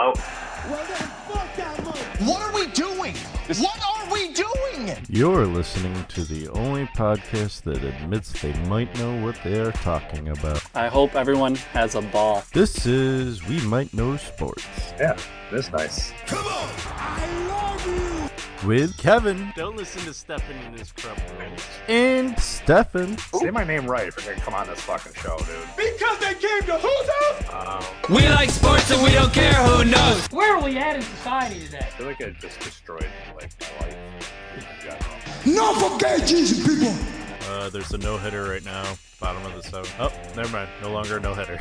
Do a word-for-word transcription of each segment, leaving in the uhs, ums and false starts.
out. Well, then, fuck that mother. What are we doing? What are we doing? You're listening to the only podcast that admits they might know what they are talking about. I hope everyone has a ball. This is We Might Know Sports. Yeah, that's nice. Come on! I love you! With Kevin. Don't listen to Stefan and his crumbles. And Stefan. Say my name right if you're gonna come on this fucking show, dude. Because they came to who's house? Um, We like sports and we don't care who knows. Where are we at in society today? I feel like I just destroyed like my life in general. No for gay Jesus people! Uh, there's a no-hitter right now. Bottom of the seventh. Oh, never mind. No longer a no-hitter.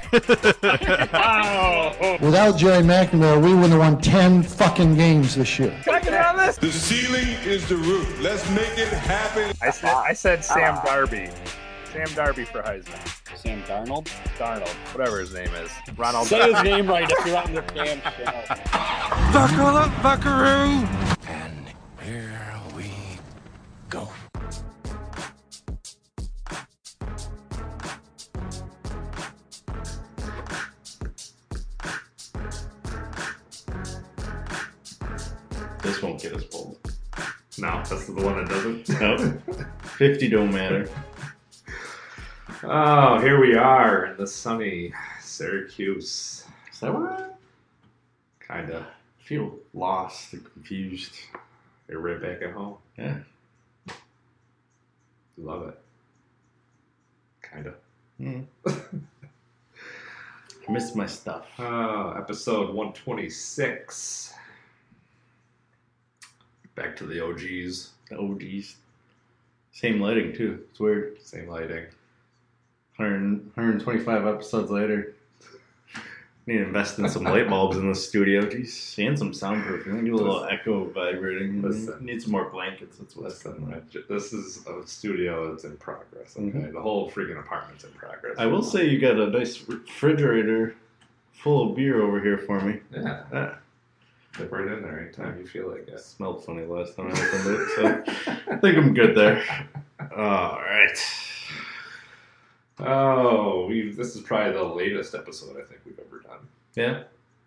Wow! Without Jerry McNamara, we would have won ten fucking games this year. Can I get on this? The ceiling is the roof. Let's make it happen. I said I said Sam Darby. Sam Darby for Heisman. Sam Darnold? Darnold, whatever his name is. Ronald. Say his name right if you're on the damn show. Buckle up, buckaroo! And here we go. This won't get us pulled. No, that's the one that doesn't. Nope. fifty don't matter. Oh, here we are in the sunny Syracuse. Is that what? Kinda. I feel lost and confused. You're right back at home. Yeah. Love it. Kinda. Mm. I miss my stuff. Uh, episode one twenty-six. Back to the O Gs. The O Gs. Same lighting, too. It's weird. Same lighting. one hundred, one twenty-five episodes later. Need to invest in some light bulbs in the studio. Jeez, and some soundproofing. Do a little echo vibrating. Listen. Need some more blankets. That's what's Listen, I ju- this is a studio that's in progress. Okay, Mhm. the whole freaking apartment's in progress. I will say you got a nice refrigerator full of beer over here for me. yeah, Ah, dip right in there anytime you feel like it it. smelled funny last time I opened it, so I think I'm good there. All right. Oh, we this is probably the latest episode I think we've ever done. Yeah.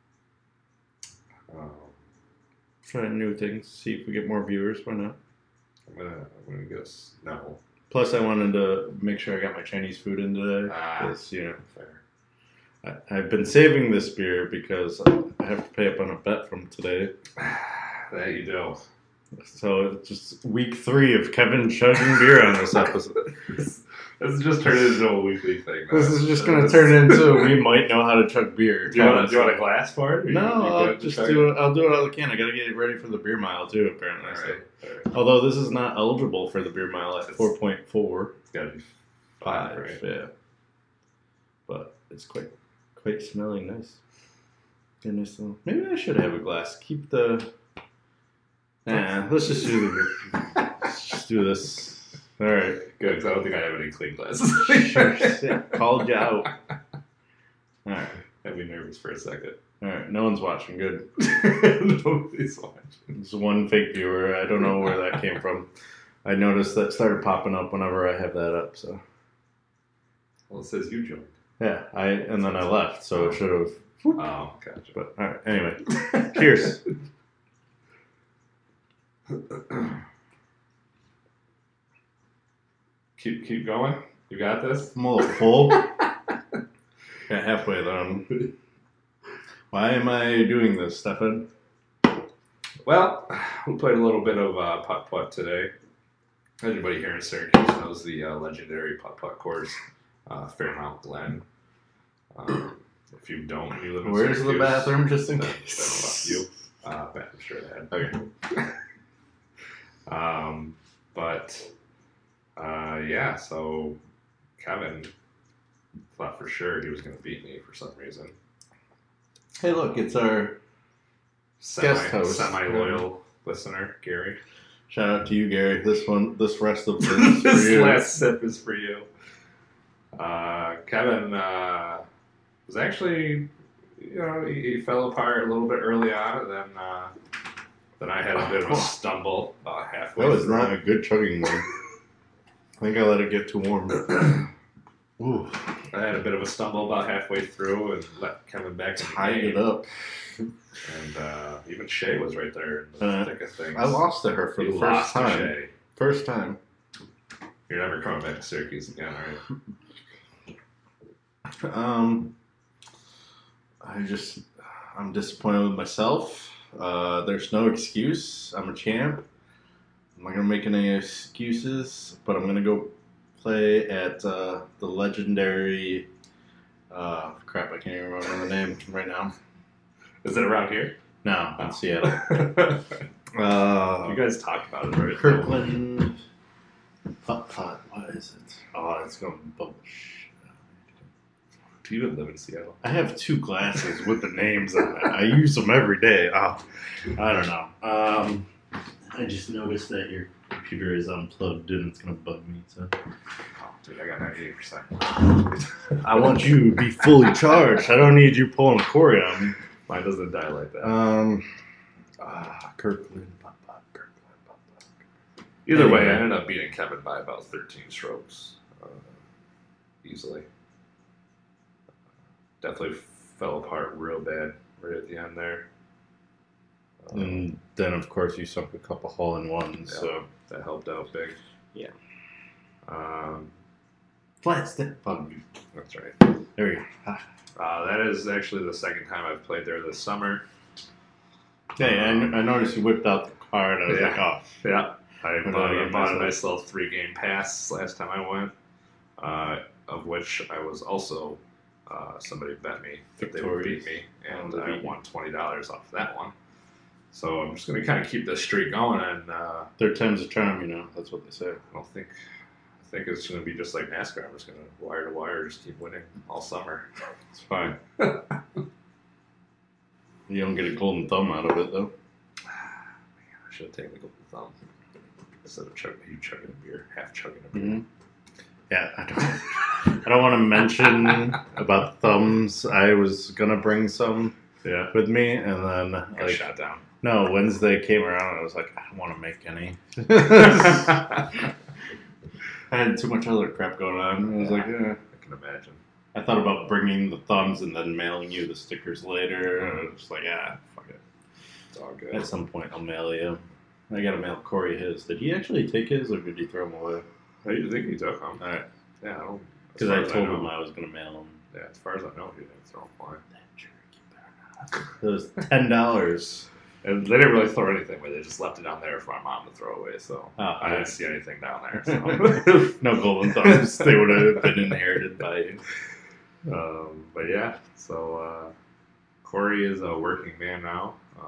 Um, Trying new things. See if we get more viewers. Why not? I'm gonna I'm gonna guess no. Plus, I wanted to make sure I got my Chinese food in today. Ah. Because, you know, Fair. I, I've been saving this beer because I have to pay up on a bet from today. That you do. So it's just week three of Kevin chugging beer on this episode. this, this just turned into a weekly thing. This is just going to turn into we might know how to chug beer. Do you, want, do you want a glass for it? Or No, you, you I'll good to just chug do it? it. I'll do it all I can. I got to get ready for the beer mile too. Apparently, All so. right. All right. Although this is not eligible for the beer mile at It's- four point four It's gotta be five. five, right? Yeah, but it's quite quite smelling nice. Good nice little. Maybe I should have a glass. Keep the. Nah, let's just do the. Let's just do this. All right. Good, because I don't think I have any clean glasses. Sure, shit. Called you out. All right. I'd be nervous for a second. All right. No one's watching. Good. Nobody's watching. There's one fake viewer. I don't know where that came from. I noticed that started popping up whenever I have that up. So Well, it says you joined. yeah, I and then I left. So it should have. Oh, gotcha. But all right. Anyway, cheers. keep keep going. You got this. I'm a little full. Got halfway done. Why am I doing this, Stefan? Well, we played a little bit of uh, putt putt today. Everybody here in Syracuse knows the uh, legendary putt putt course, uh, Fairmount Glen. Um, if you don't, you live in Where's Syracuse. the bathroom, just in Then- case? then I'll you. Uh, I'm sure that. Okay. Um, but uh, yeah, so Kevin thought for sure he was going to beat me for some reason. Hey, look, it's our Semi, Guest host. semi-loyal listener, Gary. shout out to you, Gary. This one, this rest of this is for This you. last sip is for you. Uh, Kevin uh, was actually, you know, he, he fell apart a little bit early on, and then uh, then I had a bit of a stumble uh, halfway That was through. not a good chugging one. I think I let it get too warm. Ooh, I had a bit of a stumble about halfway through and let Kevin back in the tied game. it up. And uh, even Shay was right there in the Uh, thick of things. I lost to her for You the lost first to time. Shay. First time. You're never coming back to Syracuse again, are you? Um, I just, I'm disappointed with myself. Uh, there's no excuse. I'm a champ. I'm not gonna make any excuses, but I'm gonna go play at uh, the legendary. Uh, crap, I can't even remember the name right now. Is it around here? No, in Oh. Seattle. Uh, You guys talked about it, right? Kirkland. Putt putt. What is it? Oh, it's gonna bubble. Do you even live in Seattle? I have two glasses with the names on it. I use them every day. Oh, I don't know. Um, I just noticed that your computer is unplugged and it's gonna bug me. So Oh, dude, I got ninety-eight percent. I want you to be fully charged. I don't need you pulling a Corey on me. Mine doesn't die like that. Um, ah, Kirkland. Putt putt. Kirkland. Putt putt. Either way, anyway. I ended up beating Kevin by about thirteen strokes. Uh, easily. Definitely fell apart real bad right at the end there. Um, And then, of course, you sunk a couple hole in ones. yeah, So that helped out big. Yeah. Um, flat stick bug. that's right. There we go. Ah. Uh, that is actually the second time I've played there this summer. Hey, I, I noticed you whipped out the card. I was Yeah. like, oh. Yeah, I What bought, do I I get bought a myself? nice little three-game pass last time I went, uh, of which I was also uh, somebody bet me that they would beat me, and Oh, they I beat you. won twenty dollars off that one. So I'm just going to kind of keep this streak going, and uh, Third time's a charm, you know. That's what they say. I don't think I think it's going to be just like NASCAR. I'm just going to wire to wire, just keep winning all summer. It's fine. You don't get a golden thumb out of it, though. I should have taken the golden thumb instead of chugging, you chugging a beer, half chugging a beer. Mm-hmm. Yeah, I don't, I don't want to mention about thumbs. I was going to bring some Yeah, with me, and then, got like, shot down. no, Wednesday came around, and I was like, I don't want to make any. I had too much other crap going on. I was like, eh. I can imagine. I thought about bringing the thumbs and then mailing you the stickers later. And I was just like, yeah, fuck it. It's all good. At some point, I'll mail you. I gotta mail Corey his. Did he actually take his, or did he throw them away? How do you think he took them? All right, Yeah, I don't. because as far I as told know- him I was gonna mail him. Yeah, as far as I know, he didn't throw them away. That jerk, you better not. It was ten dollars. And they didn't really throw anything away. They just left it down there for my mom to throw away. So Oh, I yeah. didn't see anything down there. So. No golden thumbs. They would have been inherited by you. um, but yeah, so uh, Corey is a working man now. Uh,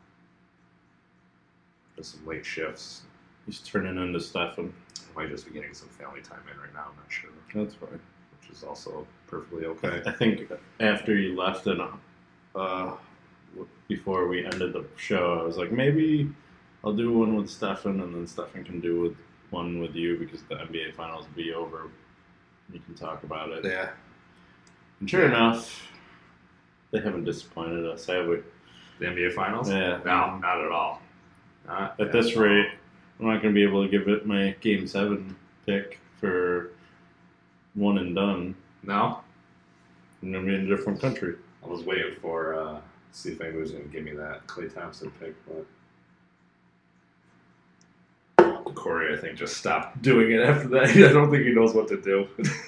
there's some late shifts. He's turning into Stefan. Might just be getting some family time in right now. I'm not sure, That's fine. which is also perfectly okay. I think after you left and uh, before we ended the show, I was like, maybe I'll do one with Stefan, and then Stefan can do with one with you because the N B A Finals will be over. You can talk about it. Yeah. And sure enough, they haven't disappointed us, have we? The N B A Finals? Yeah. No, not at all. Not At this all. rate, I'm not going to be able to give it my Game seven pick for one and done. No? I'm going to be in a different country. I was waiting for uh see if anybody was going to give me that Klay Thompson pick, but Corey, I think, just stopped doing it after that. I don't think he knows what to do.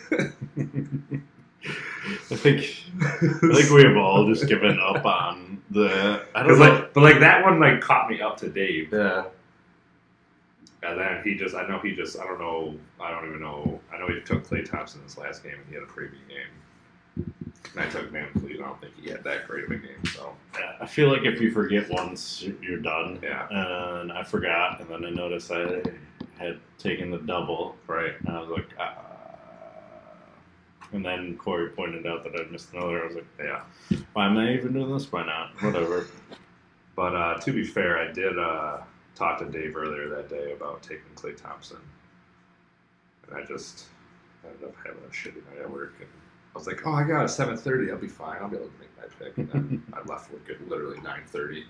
I think I think we have all just given up on the. I don't 'Cause, know. like, but like that one like caught me up to Dave, Yeah. and then he just I know he just I don't know I don't even know I know he took Klay Thompson this last game and he had a pretty good game. And I took Van Fleet. I don't think he had that great of a game. So I feel like if you forget once, you're done. yeah, And I forgot, and then I noticed I had taken the double, right. and I was like, ah. And then Corey pointed out that I missed another. I was like, Yeah. why am I even doing this? Why not? Whatever. But uh, to be fair, I did uh, talk to Dave earlier that day about taking Klay Thompson, and I just ended up having a shitty night at work. And I was like, "Oh, I got a seven thirty. I'll be fine. I'll be able to make my pick." And then I left work at literally nine thirty.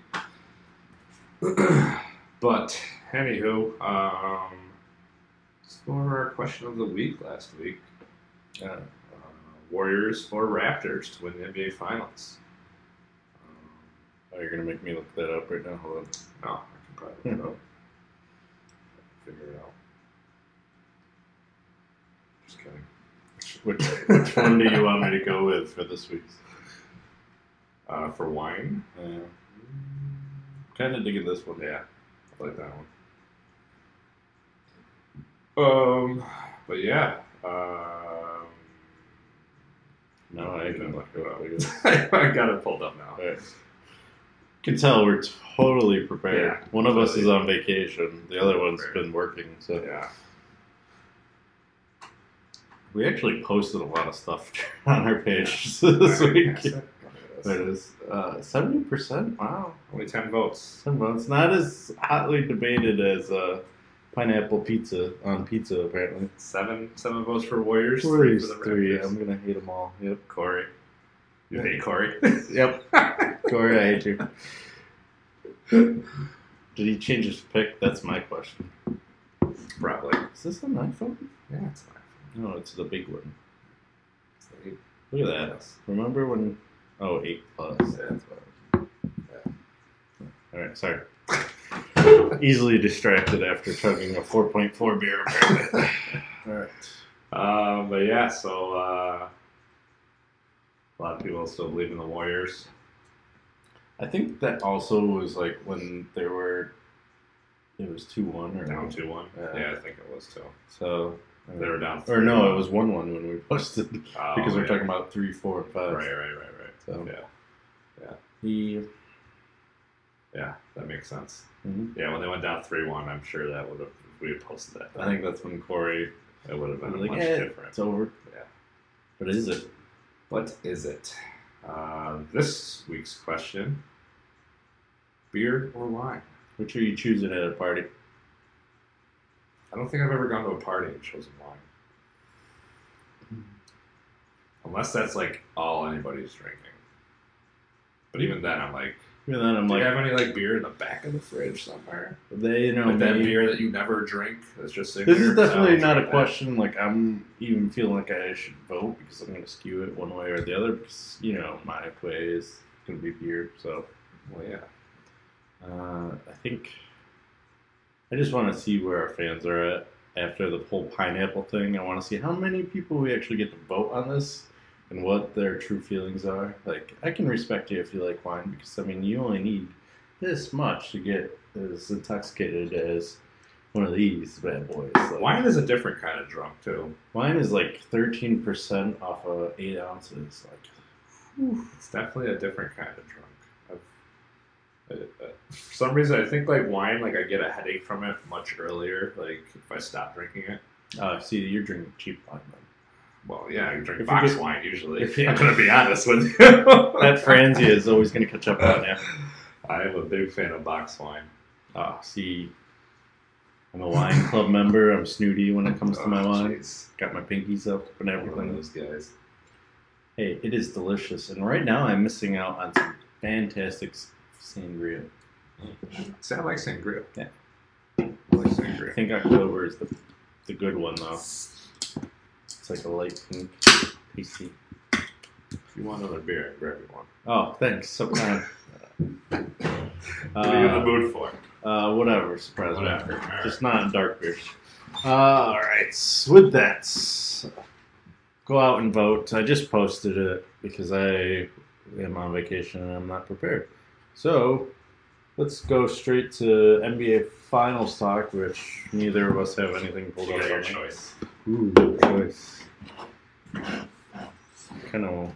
But anywho, um, let's go over our question of the week last week. Yeah. Warriors or Raptors to win the N B A Finals. Oh, you're gonna make me look that up right now. Hold on. No, I can probably look it up. Figure it out. Just kidding. Which which one do you want me to go with for this week's? Uh, for wine? Yeah. Kind of digging this one. Yeah, I like that one. Um, but yeah. Um, no, I can look it up. I got it pulled up now. Right. Can tell we're totally prepared. Yeah, one of totally. us is on vacation. The other one's Prepared. been working. So Yeah. we actually posted a lot of stuff on our page this week. There it is. Uh, seventy percent? Wow. Only ten votes. ten votes. Not as hotly debated as uh, pineapple pizza on pizza, apparently. Seven seven votes for Warriors. Warriors, for the three. Raptors. I'm going to hate them all. Yep. Corey. You hate Corey? Yep. Corey, I hate you. Did he change his pick? That's my question. Probably. Is this an iPhone? Yeah, it's an iPhone. No, it's the big one. It's the eight. Look at that. Yes. Remember when... Oh, eight plus. Yeah. That's what yeah. All right, sorry. Easily distracted after chugging a four point four beer, apparently. All right. Um, but yeah, so uh, a lot of people still believe in the Warriors. I think that also was like when they were... It was two one or... Down two one. Yeah. Yeah, I think it was too. So... They were down Or no, it was one one when we posted. Oh, because we're yeah. talking about three, four, and five. Right, right, right, right. So, Yeah, yeah, he, yeah. That makes sense. mm-hmm. Yeah, when they went down three one, I'm sure that would have we had posted that. I think that's when Corey it would have been was like, much eh, different. it's over. Yeah. What is it? What is it? Uh, this week's question: beer or wine? Which are you choosing at a party? I don't think I've ever gone to a party and chosen wine. Unless that's like all anybody's drinking. But even then, I'm like, And then I'm do like, you have any like beer in the back of the fridge somewhere? they, you know, Like that me- beer that you never drink that's just sitting This there? is definitely I don't not a drink that. question. Like I'm even feeling like I should vote because I'm going to skew it one way or the other. Because you know my play is going to be beer. So Well, yeah. uh, I think I just want to see where our fans are at after the whole pineapple thing. I want to see how many people we actually get to vote on this and what their true feelings are. Like I can respect you if you like wine because I mean you only need this much to get as intoxicated as one of these bad boys. Like, Wine is a different kind of drunk too. Wine is like thirteen percent off of eight ounces. Like, whew. It's definitely a different kind of drunk. I've, I, uh, for some reason, I think like wine, like I get a headache from it much earlier. Like if I stop drinking it. Uh, see, you're drinking cheap wine, man. Well, yeah, I drink If you box get- wine usually. if you- I'm gonna be honest with you. That Franzia is always going to catch up on you. I am a big fan of box wine. Oh, see, I'm a wine club member. I'm snooty when it comes to my Oh, wine. jeez. Got my pinkies up and One of everything. those guys. Hey, it is delicious. And right now I'm missing out on some fantastic s- sangria. See, I like sangria. Yeah. I like I sangria. think October is the, the good one, though. It's like a light pink, pasty. If you want another beer, I'll grab you one. Oh, thanks. So kind. What are you in the mood for? Uh, whatever. Surprise me. Whatever. All right. Just not dark beers. Uh, all right. With that, go out and vote. I just posted it because I am on vacation and I'm not prepared. So let's go straight to N B A Finals talk, which neither of us have anything pulled You up got your on. choice. Ooh, good choice. Kind of.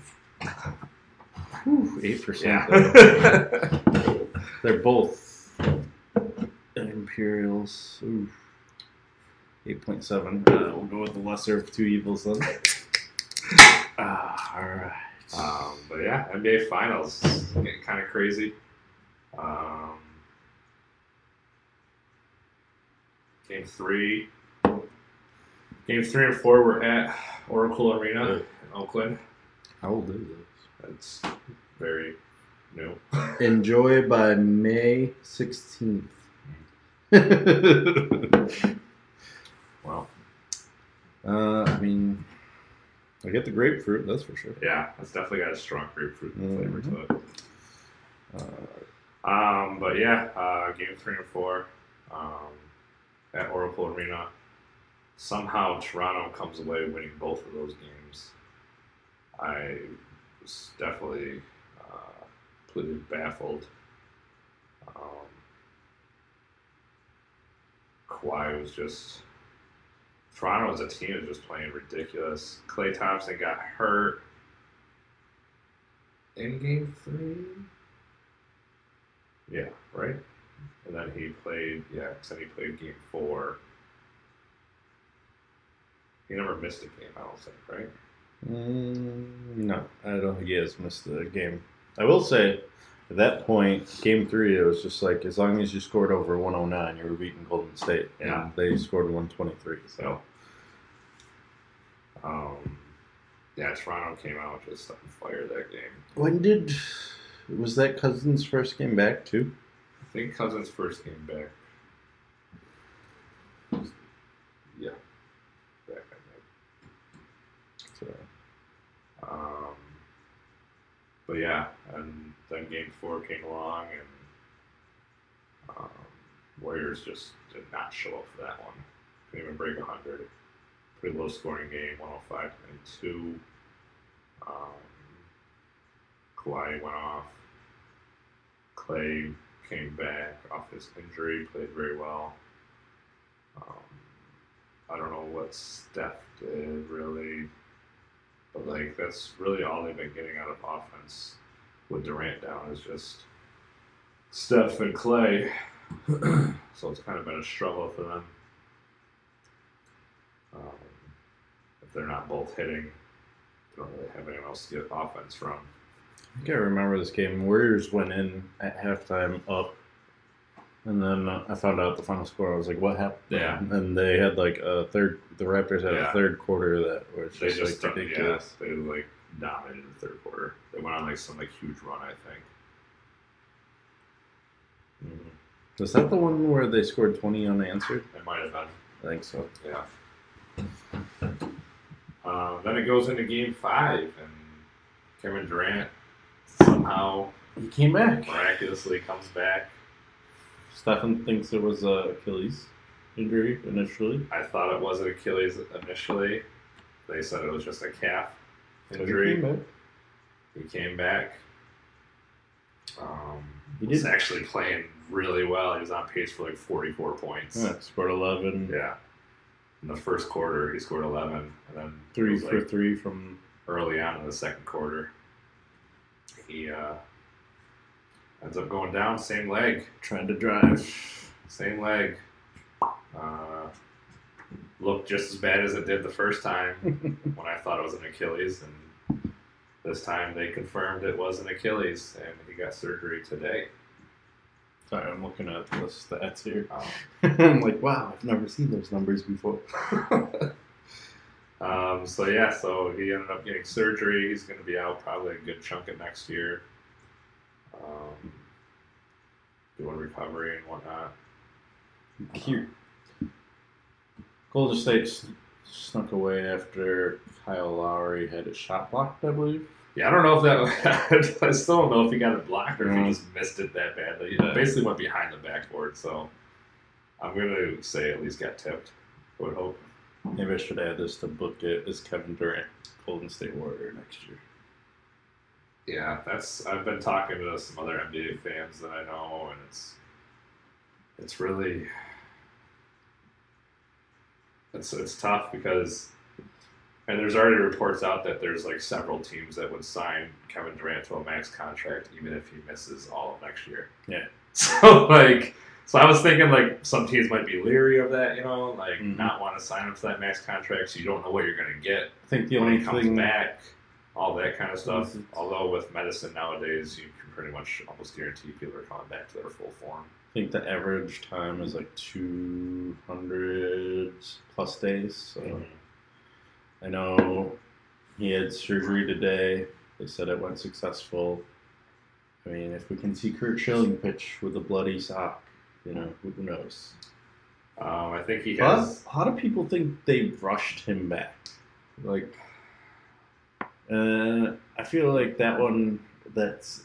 Eight percent. Yeah. They're both Imperials. Ooh. Eight point seven. Uh, we'll go with the lesser of two evils then. Ah, all right. Um, but yeah, N B A Finals getting kind of crazy. Um, game three, game three and four were at Oracle Arena in Oakland. How old is it? That's very new. Enjoy by May sixteenth. Well, Uh, I mean, I get the grapefruit, that's for sure. Yeah, it's definitely got a strong grapefruit Mm-hmm. flavor to it. Uh, um, but yeah, uh, game three and four um, at Oracle Arena. Somehow Toronto comes away winning both of those games. I was definitely uh, completely baffled. Um, Kawhi was just Toronto as a team is just playing ridiculous. Klay Thompson got hurt in game three. Yeah, right? And then he played, yeah, because then he played game four. He never missed a game, I don't think, right? Mm, no, I don't think he has missed a game. I will say, at that point, game three, it was just like, as long as you scored over one oh nine, you were beating Golden State. Yeah. And they scored one twenty-three, so. Um, yeah, Toronto came out just on fire that game. When did, was that Cousins' first game back, too? I think Cousins' first game back. Yeah. Back, I think. So. Um, but yeah, and then game four came along, and um, Warriors just did not show up for that one. Couldn't even break one hundred. Pretty low scoring game, one oh five to ninety-two. Um, Kawhi went off. Klay came back off his injury, played very well. Um, I don't know what Steph did really, but like that's really all they've been getting out of offense with Durant down is just Steph and Klay. So it's kind of been a struggle for them. Um, if they're not both hitting, they don't really have anyone else to get offense from. I think I remember this game. Warriors went in at halftime up, and then uh, I found out the final score. I was like, what happened? Yeah. And they had like a third, the Raptors had Yeah. a third quarter that was They just, just like yeah, ridiculous. they like dominated the third quarter. They went on like some like huge run, I think. Mm-hmm. Was that the one where they scored twenty unanswered? It might have been. I think so. Yeah. Um, then it goes into game five, and Kevin Durant somehow He came back. miraculously comes back. Stefan thinks it was a Achilles injury initially. I thought it was an Achilles initially. They said it was just a calf He injury. came back. He came back. Um, He he was did. actually playing really well. He was on pace for like forty-four points. Yeah, scored eleven. Yeah. In the first quarter, he scored eleven, and then Three it was, for like, three from. early on in the second quarter. He uh, ends up going down, same leg, Trying to drive. same leg. Uh, looked just as bad as it did the first time when I thought it was an Achilles, and this time they confirmed it was an Achilles, and he got surgery today. Sorry, I'm looking at the stats here. Um, I'm like, wow, I've never seen those numbers before. um, so yeah, so he ended up getting surgery. He's going to be out probably a good chunk of next year, um, doing recovery and whatnot. Cute. Golden State s- snuck away after Kyle Lowry had his shot blocked, I believe. Yeah, I don't know if that. I still don't know if he got it blocked or if Mm. he just missed it that badly. He Yeah. basically went behind the backboard, so I'm going to say at least got tipped. I would hope. Maybe I should add this to book it as Kevin Durant, Golden State Warrior next year. Yeah, that's. I've been talking to some other N B A fans that I know, and it's it's really it's it's tough because. And there's already reports out that there's like several teams that would sign Kevin Durant to a max contract even if he misses all of next year. Yeah. So like, so I was thinking like some teams might be leery of that, you know, like Mhm. not want to sign him to that max contract, so you don't know what you're going to get I think the when only he comes thing back, all that kind of stuff. Mhm. Although with medicine nowadays, you can pretty much almost guarantee people are coming back to their full form. I think the average time is like two hundred plus days. So I know he had surgery today. They said it went successful. I mean, if we can see Kurt Schilling pitch with a bloody sock, you know, who knows? Um, I think he A lot, has. a lot of people think they rushed him back. Like, Uh, I feel like that one. That's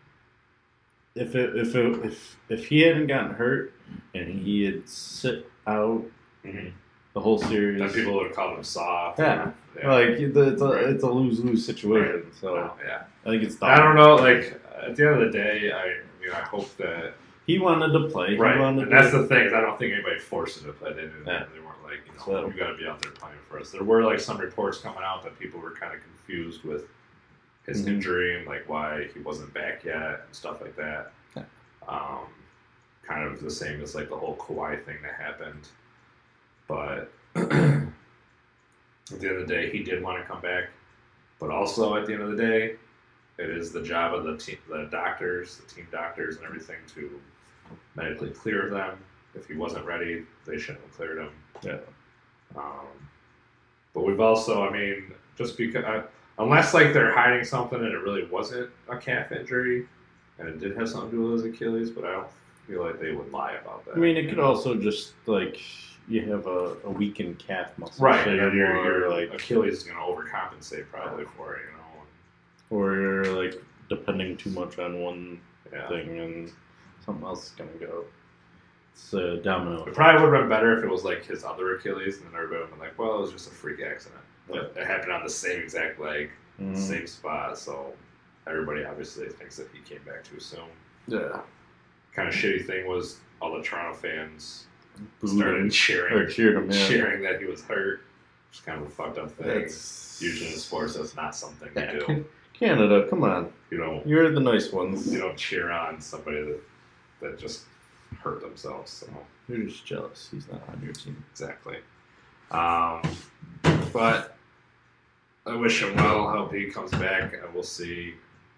if it, if it, if if he hadn't gotten hurt and he had sit out Mm-hmm. the whole series, then people would have called him soft. Yeah, yeah. like it's a Right. it's a lose lose situation. Right. So No, yeah, I think it's. I don't know. Like at the end of the day, I, I mean, I hope that He wanted to play. right, He wanted and to that's the thing. Is I don't think anybody forced him to play. They didn't. Yeah. They weren't like, you know, So- you got to be out there playing for us. There were like some reports coming out that people were kind of confused with his Mhm. injury and like why he wasn't back yet and stuff like that. Yeah. Um, kind of the same as like the whole Kawhi thing that happened, but at the end of the day, he did want to come back. But also at the end of the day, it is the job of the team, the doctors, the team doctors, and everything to medically clear them. If he wasn't ready, they shouldn't have cleared him. Yeah. Um, but we've also, I mean, just because, uh, unless like they're hiding something and it really wasn't a calf injury, and it did have something to do with his Achilles, but I don't feel like they would lie about that. I mean, it could also just like you have a, a weakened calf muscle, right, so and you're, then your, you're your like, Achilles is going to overcompensate probably for it, you know. or you're like depending too much on one Yeah. thing and something else is gonna go. It's a domino. It probably would have been better if it was like his other Achilles, and then everybody would have been like, well, it was just a freak accident. But it happened on the same exact leg, Mhm. same spot, so everybody obviously thinks that he came back too soon. Yeah. Kind of shitty thing was all the Toronto fans Booed started him. cheering, Or cheered him, yeah. cheering that he was hurt. Which is kind of a fucked up thing. That's- Usually in sports, that's not something Yeah. you do. Canada, come on. You don't, You're the nice ones. you don't cheer on somebody that that just hurt themselves. So. You're just jealous. He's not on your team. Exactly. Um, but I wish him well. Hope he comes back. And we'll see.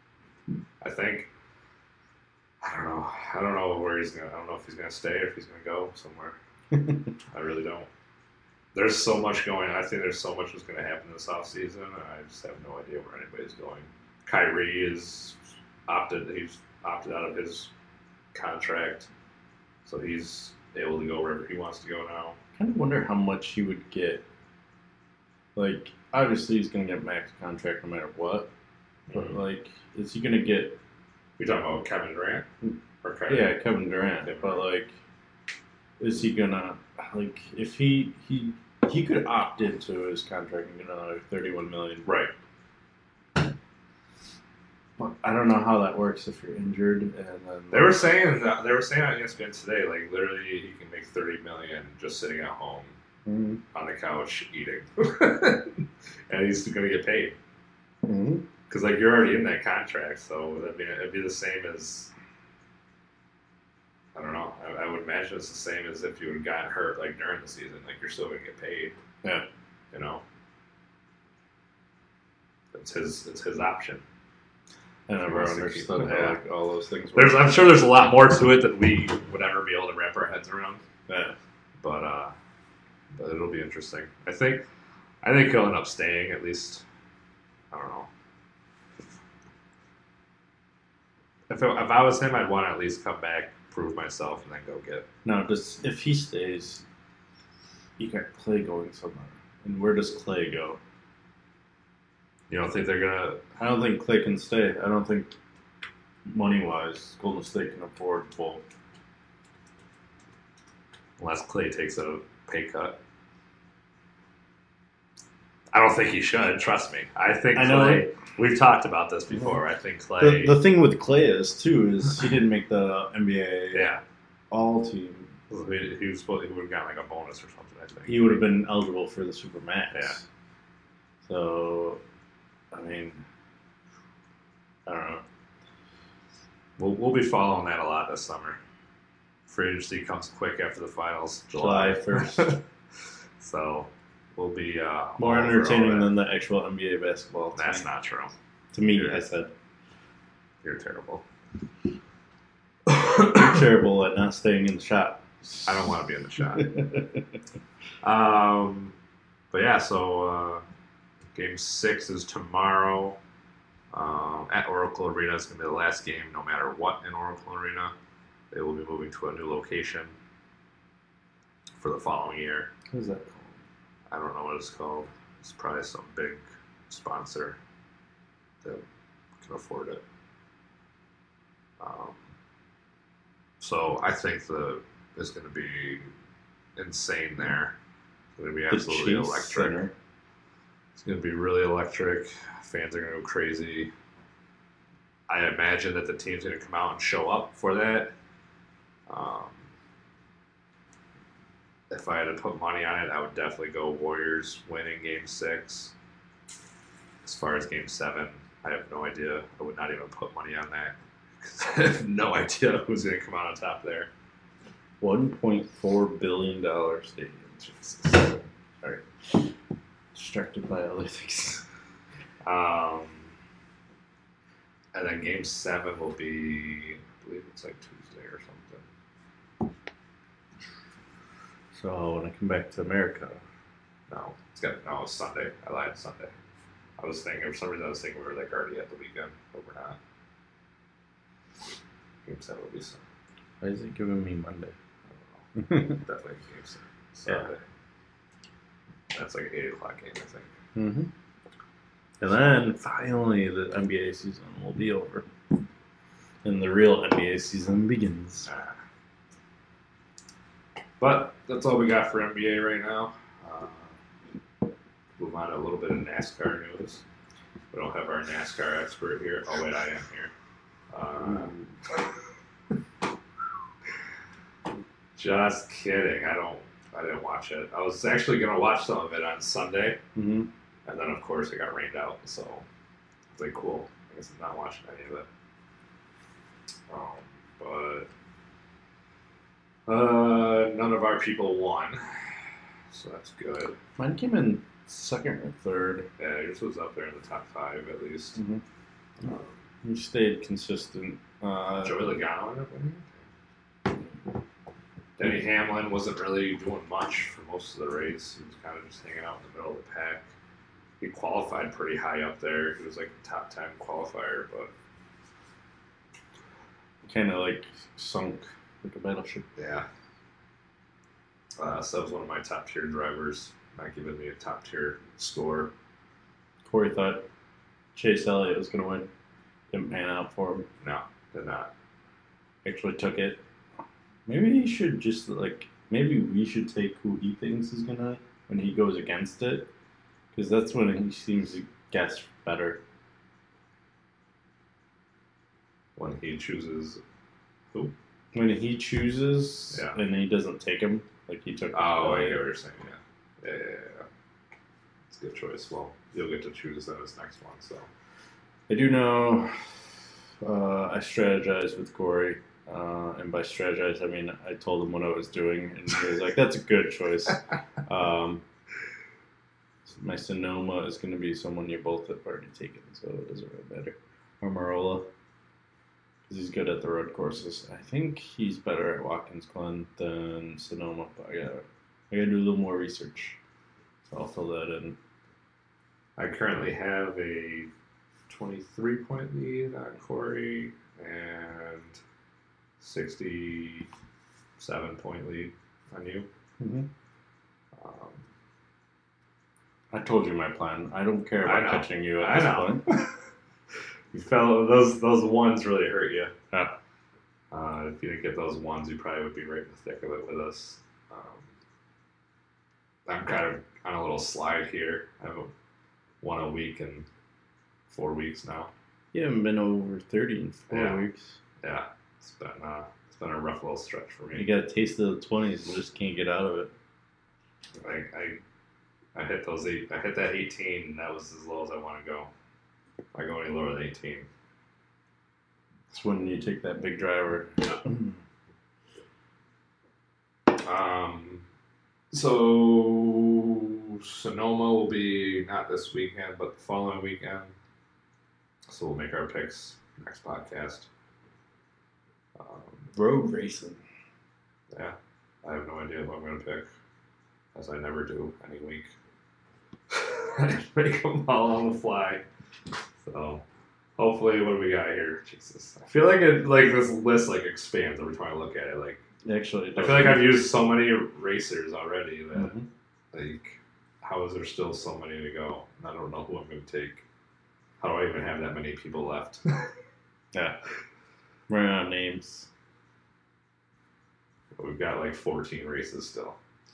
I think. I don't know. I don't know where he's gonna. I don't know if he's gonna stay or if he's gonna go somewhere. I really don't. There's so much going. I think there's so much that's going to happen this offseason. I just have no idea where anybody's going. Kyrie is opted. He's opted out of his contract, so he's able to go wherever he wants to go now. I kind of wonder how much he would get. Like, obviously, he's going to get max contract no matter what. But, Mhm. like, is he going to get. You're talking about Kevin Durant? Or Kyrie? Yeah, Kevin Durant. Kevin But, Durant. like, is he going to. Like, if he. he he could opt into his contract and get another thirty-one million dollars. Right. But I don't know how that works if you're injured. And then They were saying that they were saying on E S P N today, like literally, he can make thirty million just sitting at home Mhm. on the couch eating, and he's going to get paid Mhm. because like you're already in that contract, so that'd be it'd be the same as I don't know. I, I would imagine it's the same as if you had gotten hurt like during the season, like you're still going to get paid. Yeah. You know, it's his it's his option. I never wants to keep understood it, how yeah. like, all those things work. There's I'm sure there's a lot more to it that we would ever be able to wrap our heads around. Yeah. But uh, but it'll be interesting. I think I think he'll end up staying at least. I don't know. If it, if I was him, I'd want to at least come back, prove myself, and then go get. Now, does if he stays, you got Clay going somewhere, and where does Clay go? You don't think they're gonna? I don't think Clay can stay. I don't think money wise, Golden State can afford both. Unless Clay takes a pay cut. I don't think he should. Trust me. I think I know. Clay. We've talked about this before. I think Clay. The, the thing with Clay is too is he didn't make the N B A yeah. All Team. He, he was supposed. He would have gotten like a bonus or something. I think He would have been eligible for the Supermax. Yeah. So, I mean, I don't know. We'll we'll be following that a lot this summer. Free agency comes quick after the finals, July July first. So we'll be uh, More all over entertaining all that. than the actual N B A basketball. to That's me. not true. To me, Yeah. I said. You're terrible. You're terrible at not staying in the shop. I don't want to be in the shot. um, but yeah, so uh, game six is tomorrow um, at Oracle Arena. It's going to be the last game, no matter what, in Oracle Arena. They will be moving to a new location for the following year. Who's that called? I don't know what it's called. It's probably some big sponsor. that can afford it. Um, so I think the is going to be insane there. It's going to be absolutely the Chase electric. Center. It's going to be really electric. Fans are going to go crazy. I imagine that the team's going to come out and show up for that. Um, if I had to put money on it, I would definitely go Warriors winning Game Six. As far as Game Seven, I have no idea. I would not even put money on that because I have no idea who's going to come out on top there. one point four billion dollars stadium. Jesus. Sorry. Distracted by other things. Um, and then Game Seven will be, I believe it's like Tuesday or something. So when I come back to America, No, it's got no. It's Sunday. I lied. Sunday. I was thinking for some reason I was thinking we were like already at the weekend, but we're not. Game Seven will be Sunday. why is it giving me Monday? I don't know. Definitely Game Seven. Sunday. That's like an eight o'clock game, I think. Mm-hmm. And then finally the N B A season will be over. And the real N B A season begins. Ah. But that's all we got for N B A right now. Uh, move on to a little bit of NASCAR news. We don't have our NASCAR expert here. Oh wait, I am here. Uh, just kidding. I don't. I didn't watch it. I was actually gonna watch some of it on Sunday, Mm-hmm. and then of course it got rained out. So I was like, cool. I guess I'm not watching any of it. Um, but uh, none of our people won, so that's good. Mine came in second or third. Yeah, yours was up there in the top five at least. Mm-hmm. Um, You stayed consistent. Uh, Joey Logano ended up winning. Denny Hamlin wasn't really doing much for most of the race. He was kind of just hanging out in the middle of the pack. He qualified pretty high up there. He was like a top ten qualifier, but kind of like sunk like a battleship. yeah. Uh, so that was one of my top tier drivers, not giving me a top tier score. Corey thought Chase Elliott was going to win. Didn't pan out for him. No, did not. Actually took it. Maybe he should just like, maybe we should take who he thinks is going to, when he goes against it. Because that's when he seems to guess better. When he chooses who? When he chooses Yeah. and he doesn't take him, like he took. Oh, I Elliott. get what you're saying, yeah. Yeah, yeah, yeah. It's a good choice. Well, you'll get to choose then this next one, so. I do know uh, I strategized with Corey. Uh, and by strategize, I mean I told him what I was doing, and he was like, "That's a good choice." Um, my Sonoma is going to be someone you both have already taken, so it doesn't really matter. Or Marola, because he's good at the road courses. I think he's better at Watkins Glen than Sonoma, but I gotta, I gotta do a little more research, so I'll fill that in. I currently have a twenty-three point lead on Corey and sixty-seven point lead on you. Mm-hmm. Um, I told you my plan. I don't care I about know. catching you at I this know. point. You fell, those those ones really hurt you. Yeah. Uh, if you didn't get those ones, you probably would be right in the thick of it with us. Um, I'm kind of on a little slide here. I have a, one a week and four weeks now. You haven't been over thirty in four Yeah. weeks. Yeah, it's been uh, it's been a rough little stretch for me. You got a taste of the twenties and just can't get out of it. I, I I hit those eight. I hit that eighteen, and that was as low as I want to go. If I go any lower than eighteen, It's when you take that big driver. Um, so Sonoma will be not this weekend, but the following weekend. So we'll make our picks next podcast. Um, Road racing. yeah, I have no idea what I'm going to pick, as I never do any week. I make them all on the fly. So hopefully, what do we got here? Jesus, I feel like it like this list like expands every time I look at it. Like. Actually, I feel like I've used so many racers already that, Mhm. like, how is there still so many to go? I don't know who I'm going to take. How do I even have that many people left? Yeah. Running out of names. We've got like fourteen races still.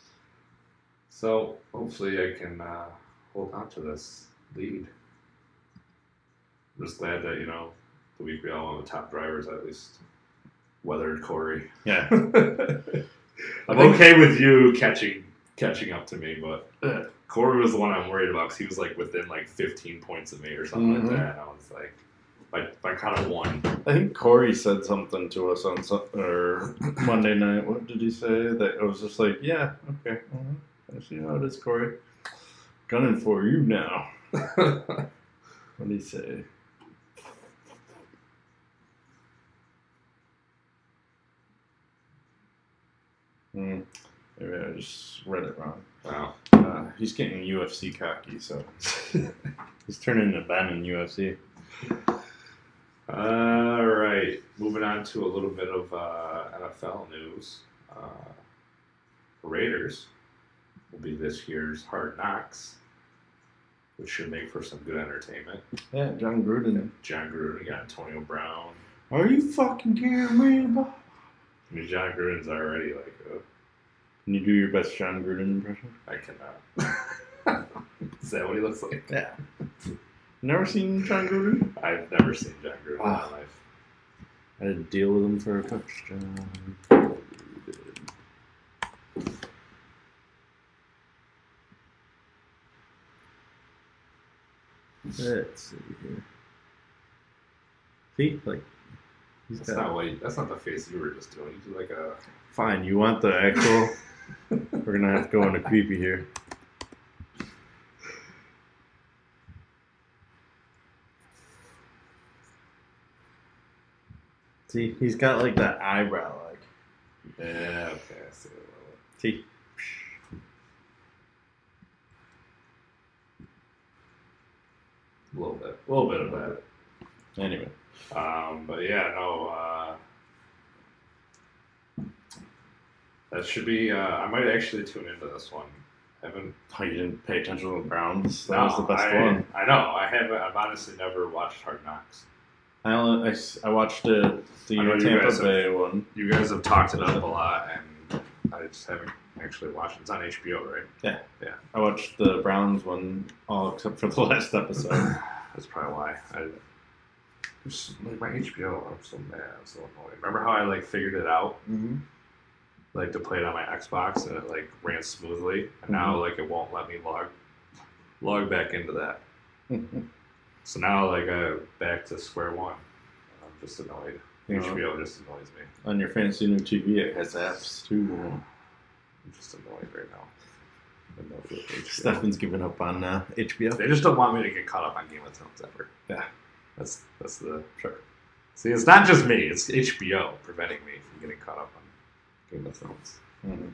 So hopefully I can uh, hold on to this lead. I'm just glad that, you know, the week we all won the top drivers at least weathered Corey. Yeah. I'm okay with you catching catching up to me, but uh, Corey was the one I'm worried about because he was like within like fifteen points of me or something Mm-hmm. like that. And I was like, if I, if I kind of won. I think Corey said something to us on some, or Monday night. What did he say? That I was just like, yeah, okay. Mm-hmm. I see how it is, Corey. Gunning for you now. What did he say? Hmm. Maybe I just read it wrong. Wow. Uh, he's getting U F C cocky, so he's turning into Ben in U F C. All right. Moving on to a little bit of uh, N F L news. Uh, Raiders will be this year's Hard Knocks, which should make for some good entertainment. Yeah, John Gruden. John Gruden, got Antonio Brown. Are you fucking kidding me, about? I mean, John Gruden's already like a... Can you do your best John Gruden impression? I cannot. Is that what he looks like? Yeah. Never seen John Gruden? I've never seen John Gruden Oh. in my life. I had to deal with him for a touchdown. Let's see here. See, like, he's That's got... not what you, that's not the face you were just doing. You do like a... Fine, you want the actual... We're gonna have to go into creepy here. See, he's got like that eyebrow, like. Yeah, okay, I see it. See. A little bit. A little bit of that. Anyway. Um, but yeah, no, uh, that should be, uh, I might actually tune into this one. I haven't. Oh, you didn't pay attention to the Browns? That no, was the best I, one. I know. I haven't, I've honestly never watched Hard Knocks. I, only, I, s- I watched it, the I know you Tampa guys have- Bay one. You guys have talked it up a lot, and I just haven't actually watched it. It's on H B O, right? Yeah. Yeah. I watched the Browns one, all except for the last episode. That's probably why. I just, like, my H B O, I'm so mad. I'm so annoyed. Remember how I, like, figured it out? Mm-hmm. Like, to play it on my Xbox, and it, like, ran smoothly. And now, Mhm. like, it won't let me log log back into that. So now, like, I'm back to square one. I'm just annoyed. You H B know, O just annoys me. on your fancy new T V, it has apps too. I'm just annoyed right now. I'm annoyed with H B O. Stefan's giving up on uh, H B O. They just don't want me to get caught up on Game of Thrones ever. Yeah. That's that's the sure. See, it's not just me; it's H B O preventing me from getting caught up on Game of Thrones. Mm-hmm.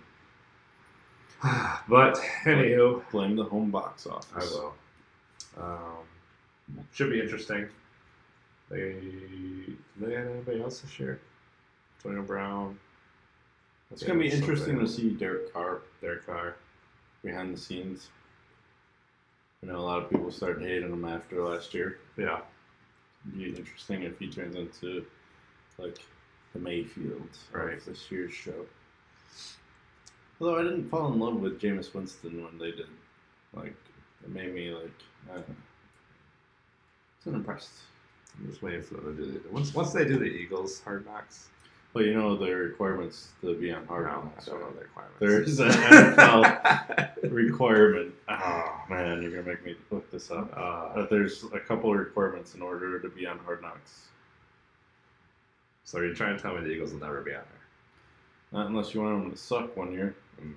But anywho, Blame the home box office. I will. Um, should be interesting. They did they have anybody else this year? Antonio Brown. It's going to be interesting to see Derek Carr Derek Carr behind the scenes. I know a lot of people started hating him after last year. Yeah. It'd be interesting if he turns into like the Mayfield Right. of this year's show. Although I didn't fall in love with Jameis Winston when they did. Like, it made me like, I don't know. I wasn't impressed. I'm just waiting for them to do the once once they do the Eagles Hard Knocks. Well, you know the requirements to be on Hard No, Knocks. I don't know the requirements. There is an N F L requirement. Oh man, you're gonna make me look this up. Uh, But there's a couple of requirements in order to be on Hard Knocks. so you're trying to tell me the Eagles will never be on there? Not unless you want them to suck one year. Mm.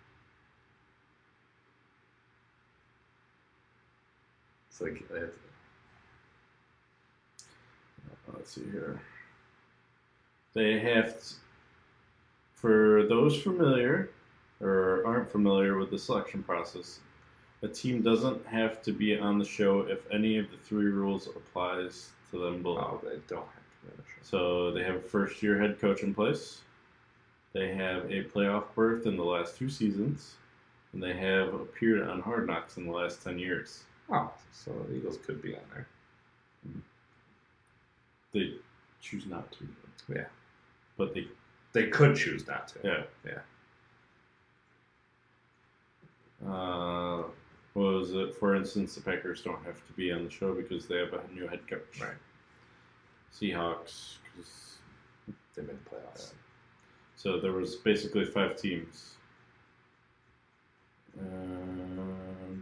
It's like it's, Let's see here. They have, to, for those familiar or aren't familiar with the selection process, a team doesn't have to be on the show if any of the three rules applies to them below. oh, they don't have to be on the show. So they have a first-year head coach in place. They have a playoff berth in the last two seasons, and they have appeared on Hard Knocks in the last ten years. Oh, so the Eagles could be on there. They choose not to. Yeah. But they They could choose not to. Yeah. Yeah. Uh, what was it? For instance, the Packers don't have to be on the show because they have a new head coach. Right. Seahawks, because They've been playoffs. So there was basically five teams. And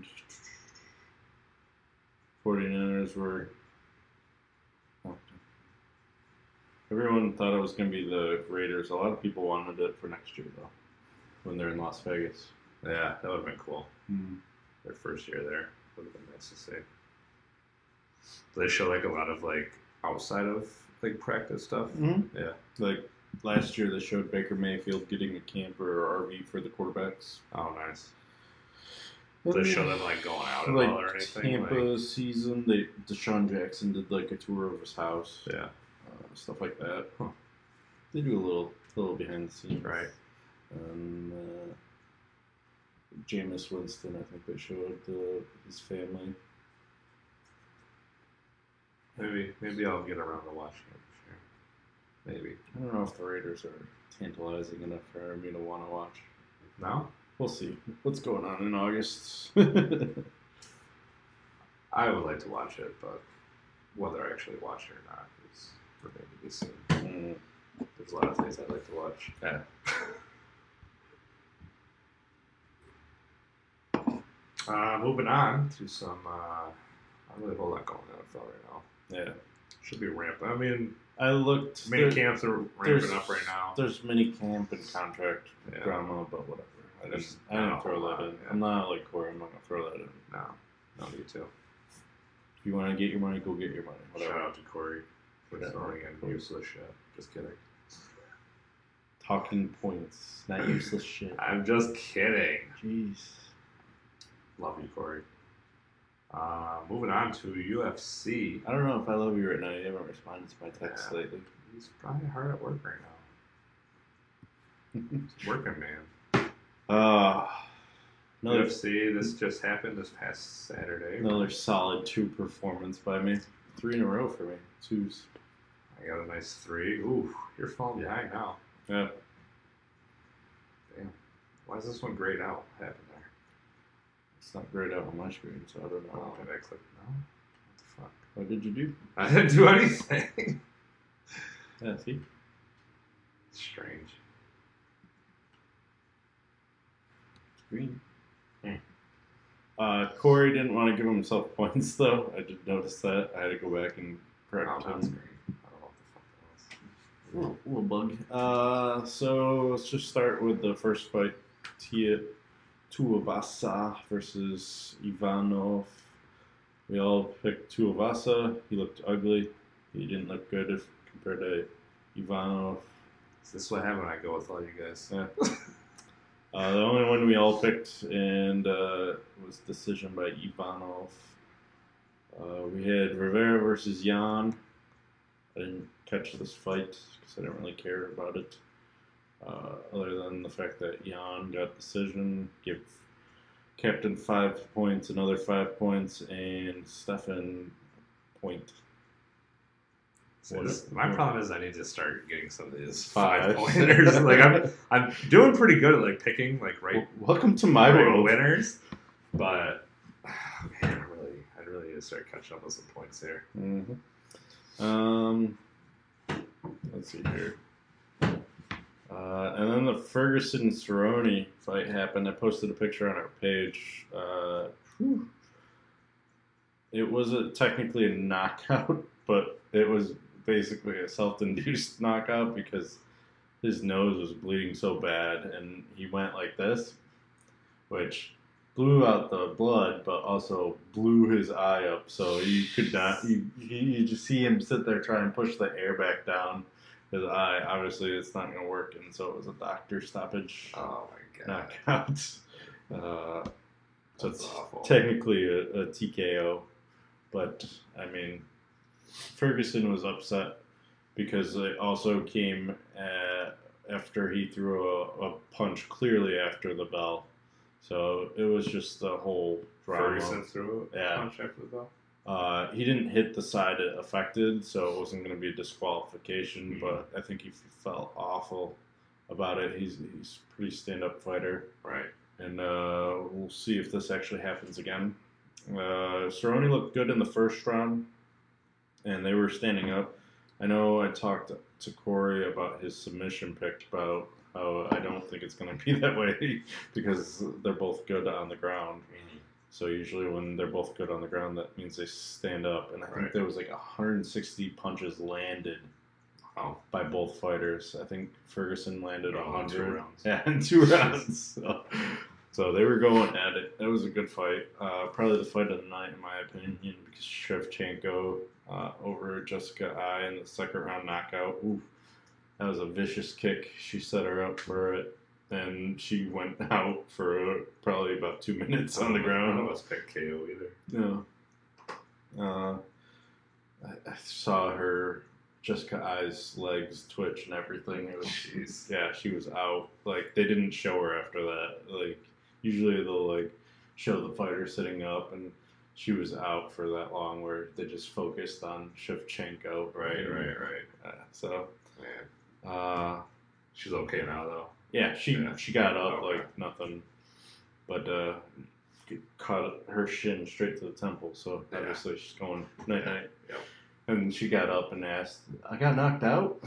forty-niners were... Oh. Everyone thought it was going to be the Raiders. A lot of people wanted it for next year, though, when they're in Las Vegas. Yeah, that would have been cool. Mm-hmm. Their first year there would have been nice to see. Do they show like a lot of like outside of like practice stuff? Mm-hmm. Yeah. Like last year, they showed Baker Mayfield getting a camper or R V for the quarterbacks. Oh, nice. Do they show them like going out at like all or anything? Tampa like... season, they Deshaun Jackson did like a tour of his house. Yeah. Uh, stuff like that. Huh. They do a little, little behind the scenes. Right. And uh, Jameis Winston, I think they showed the, his family. Maybe, maybe I'll get around to watching it for sure. Maybe. I don't know if the Raiders are tantalizing enough for me to want to watch. No? We'll see. What's going on in August? I would like to watch it, but whether I actually watch it or not is remain to be seen. Mm. There's a lot of things I'd like to watch. Yeah. uh, moving on to some, uh, not really a whole lot going on in N F L right now. Yeah. Should be ramping. I mean, I looked. Mini camps are ramping up right now. There's mini camp and contract yeah. drama, but whatever. I didn't, There's I didn't not a throw whole that lot, in. yeah. I'm not like Corey. I'm not gonna throw that in. No, no need to. If you want to get your money, go get your money. Whatever. Shout out to Corey for Yeah, throwing in Corey. useless shit. Just kidding. Talking points, not useless shit. I'm just kidding. Jeez. Love you, Corey. Uh, moving on to U F C. I don't know if I love you right now. You haven't responded to my text Yeah. lately. He's probably hard at work right now. He's working, man. Uh, another, U F C, this just happened this past Saturday. another solid two performance by me. Three in a row for me. Twos. I got a nice three. Ooh, you're falling behind now. Yeah. Damn. Why is this one grayed out? What happened there? It's not grayed out on my screen, so I don't know. Oh, did I click? No? What the fuck? What did you do? I didn't do anything. Yeah, see? Strange. Green. Uh, Corey didn't want to give himself points, though. I did notice that. I had to go back and correct Oh, that's him. green. I don't know what the fuck that was. Little, little bug. Uh, so let's just start with the first fight. Tia Tuivasa versus Ivanov. We all picked Tuivasa. He looked ugly. He didn't look good if compared to Ivanov. Is this what happened when I go with all you guys? Yeah. Uh, the only one we all picked and uh, was decision by Ivanov. Uh, we had Rivera versus Jan. I didn't catch this fight because I didn't really care about it. Uh, other than the fact that Jan got decision, give Captain five points, another five points, and Stefan point. So this, my problem is I need to start getting some of these Five. five pointers. Like I'm, I'm doing pretty good at like picking like right. Welcome to my right world. winners, but man, I really, I really need to start catching up with some points here. Mm-hmm. Um, let's see here. Uh, and then the Ferguson Cerrone fight happened. I posted a picture on our page. Uh, whew. It wasn't technically a knockout, but it was basically a self-induced knockout because his nose was bleeding so bad, and he went like this, which blew out the blood, but also blew his eye up. So you could not, you, you just see him sit there trying to push the air back down his eye. Obviously, it's not going to work, and so it was a doctor stoppage Oh my god, knockout. Uh, so That's it's awful. technically a, a T K O, but I mean, Ferguson was upset because it also came uh, after he threw a, a punch clearly after the bell. So it was just the whole drama. Ferguson threw a Yeah. punch after the bell. Uh, he didn't hit the side it affected, so it wasn't going to be a disqualification. Mm-hmm. But I think he felt awful about it. He's he's a pretty stand-up fighter, right? And uh, we'll see if this actually happens again. Uh, Cerrone looked good in the first round, and they were standing up. I know I talked to Corey about his submission pick about how I don't think it's going to be that way because they're both good on the ground. Mm-hmm. So usually when they're both good on the ground, that means they stand up. And I think right. there was like one hundred sixty punches landed wow. by both fighters. I think Ferguson landed yeah, one hundred. Two rounds. Yeah, in two rounds. So, so they were going at it. That was a good fight. Uh, probably the fight of the night, in my opinion, because Shevchenko uh, over Jessica Ai in the second round knockout. Ooh, that was a vicious kick. She set her up for it. And she went out for probably about two minutes on the ground. None of us picked K O either. No. Uh, I, I saw her, Jessica Ai's legs twitch and everything. It was, Jeez. Yeah, she was out. Like, they didn't show her after that. Like, usually they'll, like, show the fighter sitting up, and she was out for that long where they just focused on Shevchenko. Right, and, right, right. Uh, so, man. Uh, she's okay now, though. Yeah, she yeah. she got up okay. like nothing, but uh, caught her shin straight to the temple. So yeah. obviously she's going night yeah. night. Yep. And she got up and asked, "I got knocked out."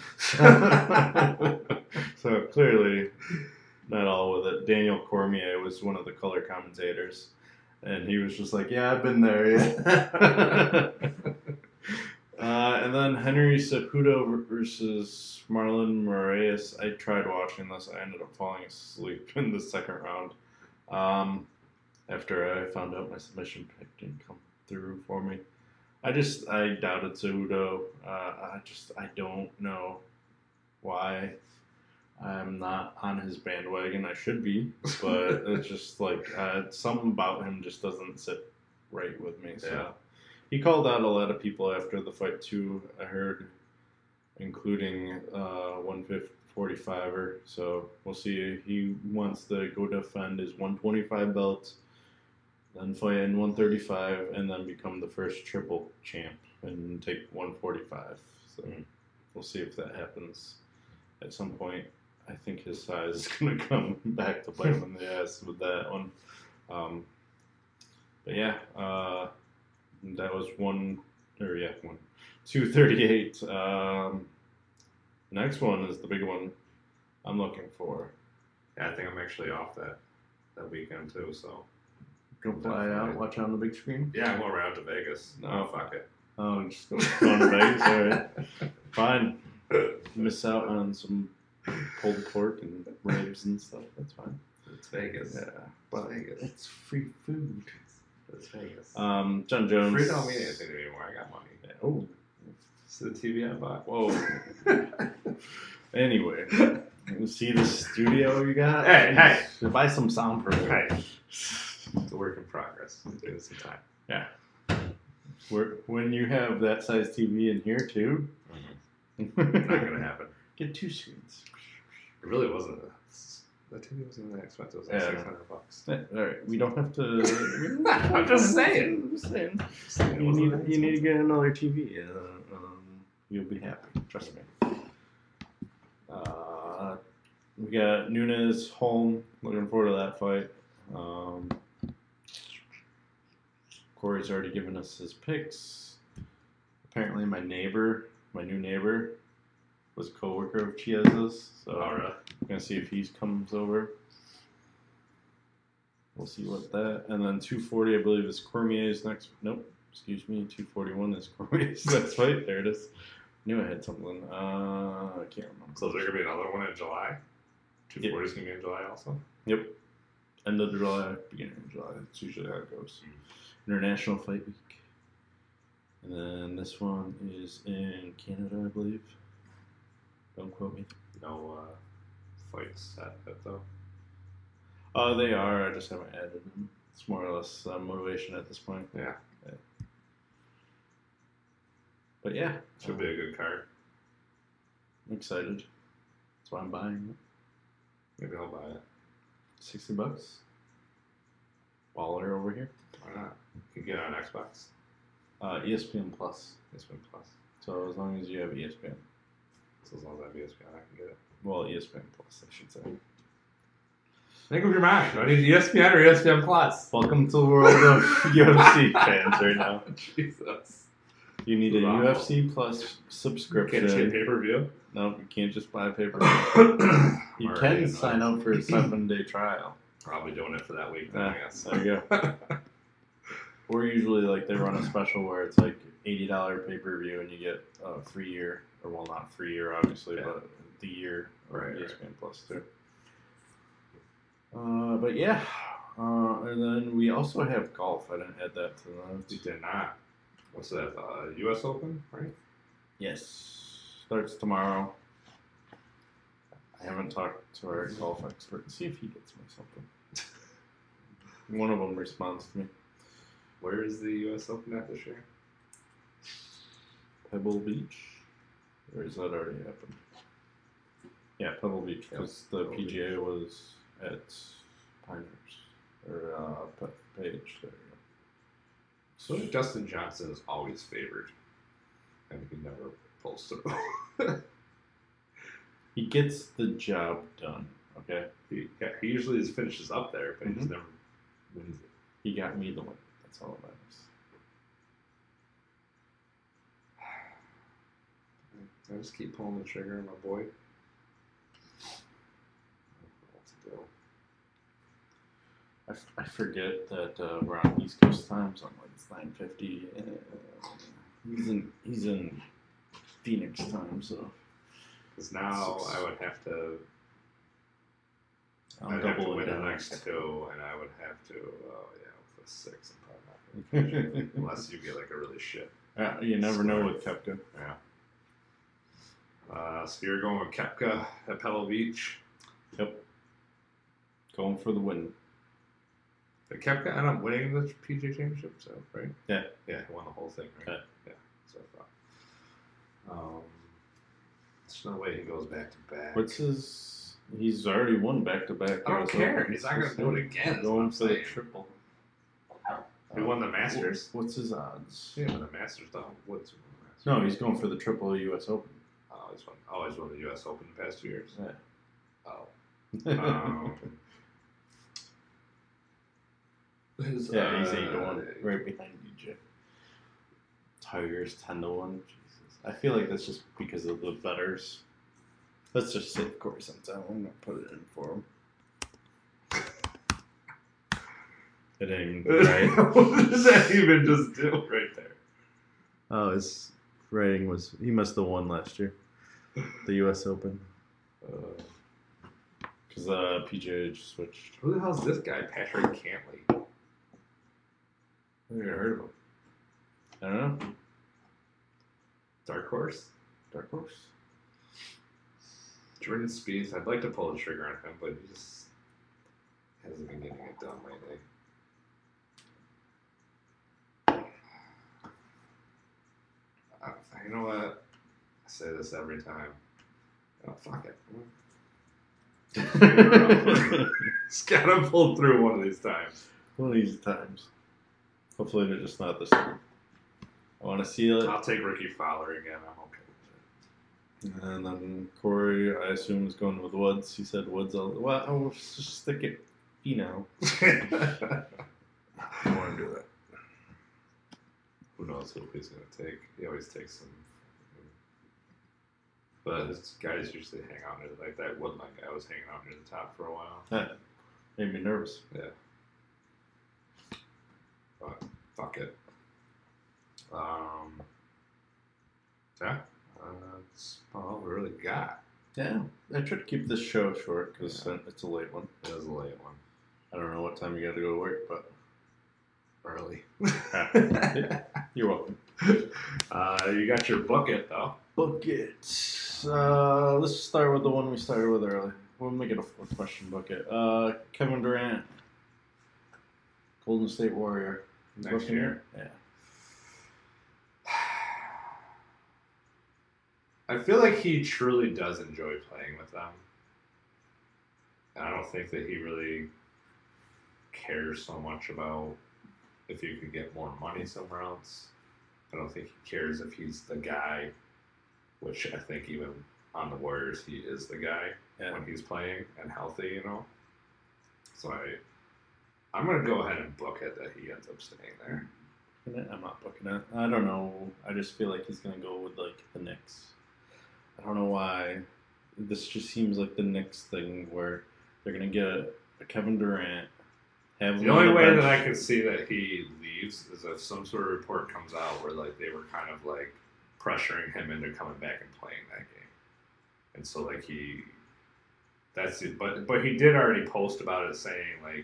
So clearly, not all with it. Daniel Cormier was one of the color commentators, and he was just like, "Yeah, I've been there." Yeah. Uh, and then Henry Cejudo versus Marlon Moraes. I tried watching this. I ended up falling asleep in the second round um, after I found out my submission pick didn't come through for me. I just, I doubted Cejudo. Uh, I just, I don't know why I'm not on his bandwagon. I should be, but it's just like uh, something about him just doesn't sit right with me. So. Yeah. He called out a lot of people after the fight, too, I heard, including uh, one forty-fiver. So we'll see. He wants to go defend his one twenty-five belt, then fight in one thirty-five, and then become the first triple champ and take one forty-five. So mm. we'll see if that happens at some point. I think his size is going to come back to bite him in the ass with that one. Um, but yeah, uh... that was one, or yeah, one, two thirty-eight. Um, next one is the big one I'm looking for. Yeah, I think I'm actually off that that weekend too. So go fly out, watch on the big screen. Yeah, I'm going right out to Vegas. No, oh, fuck it. Oh, just going to Vegas. All right, fine. Miss out on some pulled pork and ribs and stuff. That's fine. It's Vegas. Yeah, but it's Vegas. It's free food. That's Vegas. Um, John Jones. Free don't mean anything anymore. I got money. Yeah. Oh, it's the T V I bought. Whoa. Anyway, you see the studio you got? Hey, hey. Should buy some soundproof. Hey. It's a work in progress. Give it some time. Yeah. We're, when you have that size T V in here too, mm-hmm. Not gonna happen. Get two screens. It really wasn't. A, The T V wasn't that expensive. It was like yeah. six hundred bucks. Yeah, all right, we don't have to. I'm just saying. I'm just saying. You need, you need to get another T V. Uh, um, you'll be happy. Trust me. Uh, we got Nunes home. Looking forward to that fight. Um, Corey's already given us his picks. Apparently, my neighbor, my new neighbor, was a co-worker of Chies's, so all right. I'm gonna see if he comes over. We'll see what that, and then two forty, I believe, is Cormier's next. Nope, excuse me, two forty-one is Cormier's next fight. There it is. Knew I had something. Uh, I can't remember. So is there gonna be another one in July? two forty is gonna be in July also. Yep. End of July, beginning of July. That's usually how it goes. Mm-hmm. International Fight Week, and then this one is in Canada, I believe. Don't quote me. No uh, fights set yet, though. Uh, they are. I just haven't added them. It's more or less uh, motivation at this point. Yeah. yeah. But yeah. Should um, be a good card. I'm excited. That's why I'm buying it. Maybe I'll buy it. sixty bucks. Baller over here. Why not? You can get it on Xbox. Uh, E S P N Plus. E S P N Plus. So as long as you have E S P N. So as long as I have E S P N, I can get it. Well, E S P N Plus, I should say. Think of your mind. Do I need E S P N or E S P N Plus? Welcome to the world of U F C fans right now. Jesus. You need a Wow. U F C Plus subscription. Can't just get pay-per-view? No, you can't just buy pay-per-view. You Alright, can no. sign up for a seven-day trial. Probably doing it for that week then, Yeah, I guess. there you go. Or usually, like, they run a special where it's like eighty dollars pay-per-view and you get a free year. Or, well, not free year, obviously, Yeah. but the year of Right, E S right. P N Plus, too. Uh, but, yeah. Uh, and then we also have golf. I didn't add that to the You notes. did not. What's that? Uh, U S Open, right? Yes. Starts tomorrow. I haven't talked to our golf expert. See if he gets me something. One of them responds to me. Where is the U S Open at this year? Pebble Beach? Or has that already happened? Yeah, Pebble Beach, because the Pebble P G A was at Pinehurst. Or uh, Pe- Page. There you go. So Justin Johnson is always favored, and he never pulls through. He gets the job done, okay? he, yeah, he usually just finishes up there, but he just Mhm. never wins it. He got me the win. That's all that matters. I just keep pulling the trigger, my boy. What to do? I, f- I forget that uh, we're on East Coast time, so I'm like, it's nine fifty. Uh, he's in he's in Phoenix time, so Because now Six. I would have to, I'm I'd have to doubling win the down. next two, and I would have to, oh yeah, with the six, I'm probably not going to finish it, unless you get like a really shit. Uh, you never know with Koepka. Yeah. Uh, so you're going with Koepka at Pebble Beach. Yep. Going for the win. Did Koepka end up winning the P G A Championship? So right? Yeah. Yeah, he won the whole thing, right? Yeah. Yeah. So I thought. Um, there's no way he goes back to back. What's his? He's already won back to back. I don't care. He's not gonna do it again, is what Going I'm for the saying. triple. He won the Masters. What's his odds? Yeah, but the Masters don't. Woods won the Masters. No, he's going for the triple U S Open. Always won. Always won the U S Open the past two years. Yeah. Oh. Um, his, Yeah, he's uh, eight to one, right behind D J. Tiger's ten to one. Jesus, I feel like that's just because of the betters. Let's just save Corey sometime. I'm gonna put it in for him. It ain't even right. What does that even just do right there? Oh, his rating was he must have won last year, the U S Open, Uh, because uh, P G A just switched. who the hell is this guy, Patrick Cantley? I never heard of him. I don't know. Dark Horse? Dark Horse. Jordan Spieth. I'd like to pull the trigger on him, but he just hasn't been getting it done lately. Uh, you know what? I say this every time. Oh, fuck it. Just gotta pull through one of these times. One of these times. Hopefully they're just not this time. I want to seal it. I'll take Ricky Fowler again. I'm okay with And then Corey, I assume, is going with Woods. He said Woods. All, well, I'll just stick it. You know. it. I don't want to do that. Who knows who he's going to take? He always takes some. But his guys usually hang out near the, like that Woodland guy was hanging out near the top for a while. That made me nervous. Yeah. But fuck it. Um. Yeah. Uh, that's all we really got. Yeah, I tried to keep this show short because yeah. it's a late one. It is a late one. I don't know what time you got to go to work, but early. You're welcome. Uh, you got your bucket though. Bucket. Uh, let's start with the one we started with early. We'll make it a four question bucket. Uh, Kevin Durant, Golden State Warrior. Next year? Yeah. I feel like he truly does enjoy playing with them. And I don't think that he really cares so much about if you could get more money somewhere else. I don't think he cares if he's the guy, which I think even on the Warriors he is the guy Yeah. when he's playing and healthy, you know. So I, I'm gonna go ahead and book it that he ends up staying there. I'm not booking it. I don't know. I just feel like he's gonna go with like the Knicks. I don't know why. This just seems like the Knicks thing where they're gonna get a, a Kevin Durant. Have The him on only the way bench. that I can see that he leaves is if some sort of report comes out where like they were kind of like pressuring him into coming back and playing that game, and so like he, that's it. But but he did already post about it saying like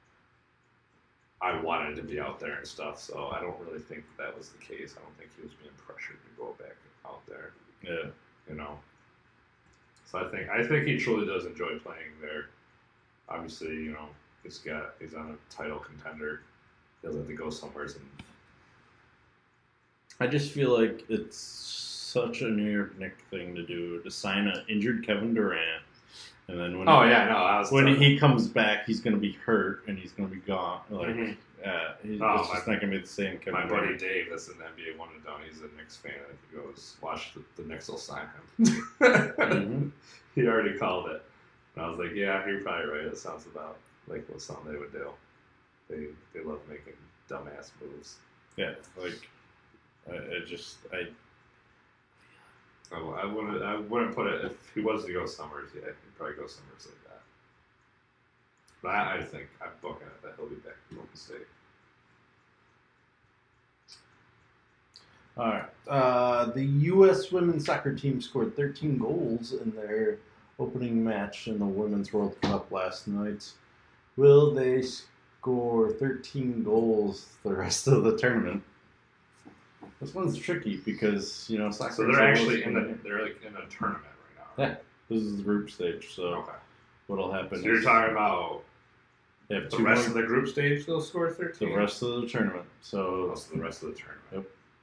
I wanted to be out there and stuff. So I don't really think that was the case. I don't think he was being pressured to go back out there. Yeah, you know. So I think I think he truly does enjoy playing there. Obviously, you know. He's got he's on a title contender. He'll have to go somewhere. And I just feel like it's such a New York Knicks thing to do to sign an injured Kevin Durant, and then when oh he, yeah, no, I was when talking. he comes back, he's gonna be hurt and he's gonna be gone. Like, Mhm. uh, he's, Oh, it's just my- not gonna be the same Kevin My Durant. buddy Dave, that's an N B A one and done. He's a Knicks fan. And he goes, "Watch the, the Knicks will sign him." Mhm. He already called it, and I was like, "Yeah, you're probably right. It sounds about like what something they would do. They they love making dumbass moves." Yeah, like I, I just I I, I wouldn't I wouldn't put it if he was to go Summers. Yeah, he'd probably go Summers like that. But I, I think I'm booking it that he'll be back in Golden State. All right. Uh, the U S women's soccer team scored thirteen goals in their opening match in the Women's World Cup last night. Will they score thirteen goals the rest of the tournament? This one's tricky because, you know, soccer. So they're actually in the they're like in a tournament right now. Yeah, this is the group stage. So Okay. what'll happen? So you're is talking about they have the two rest more- of the group stage. They'll score the thirteen. rest of the tournament. So Most of the rest of the tournament. Yep.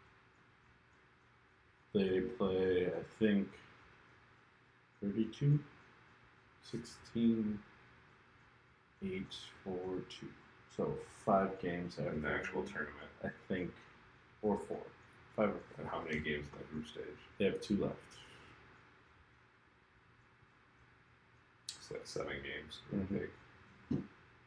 They play, I think, thirty-two, sixteen, eight, four, two. So five games In after the actual tournament. I think, or four. Five or four. And how many games in the group stage? They have two left. So that's seven games. give or Mhm. take.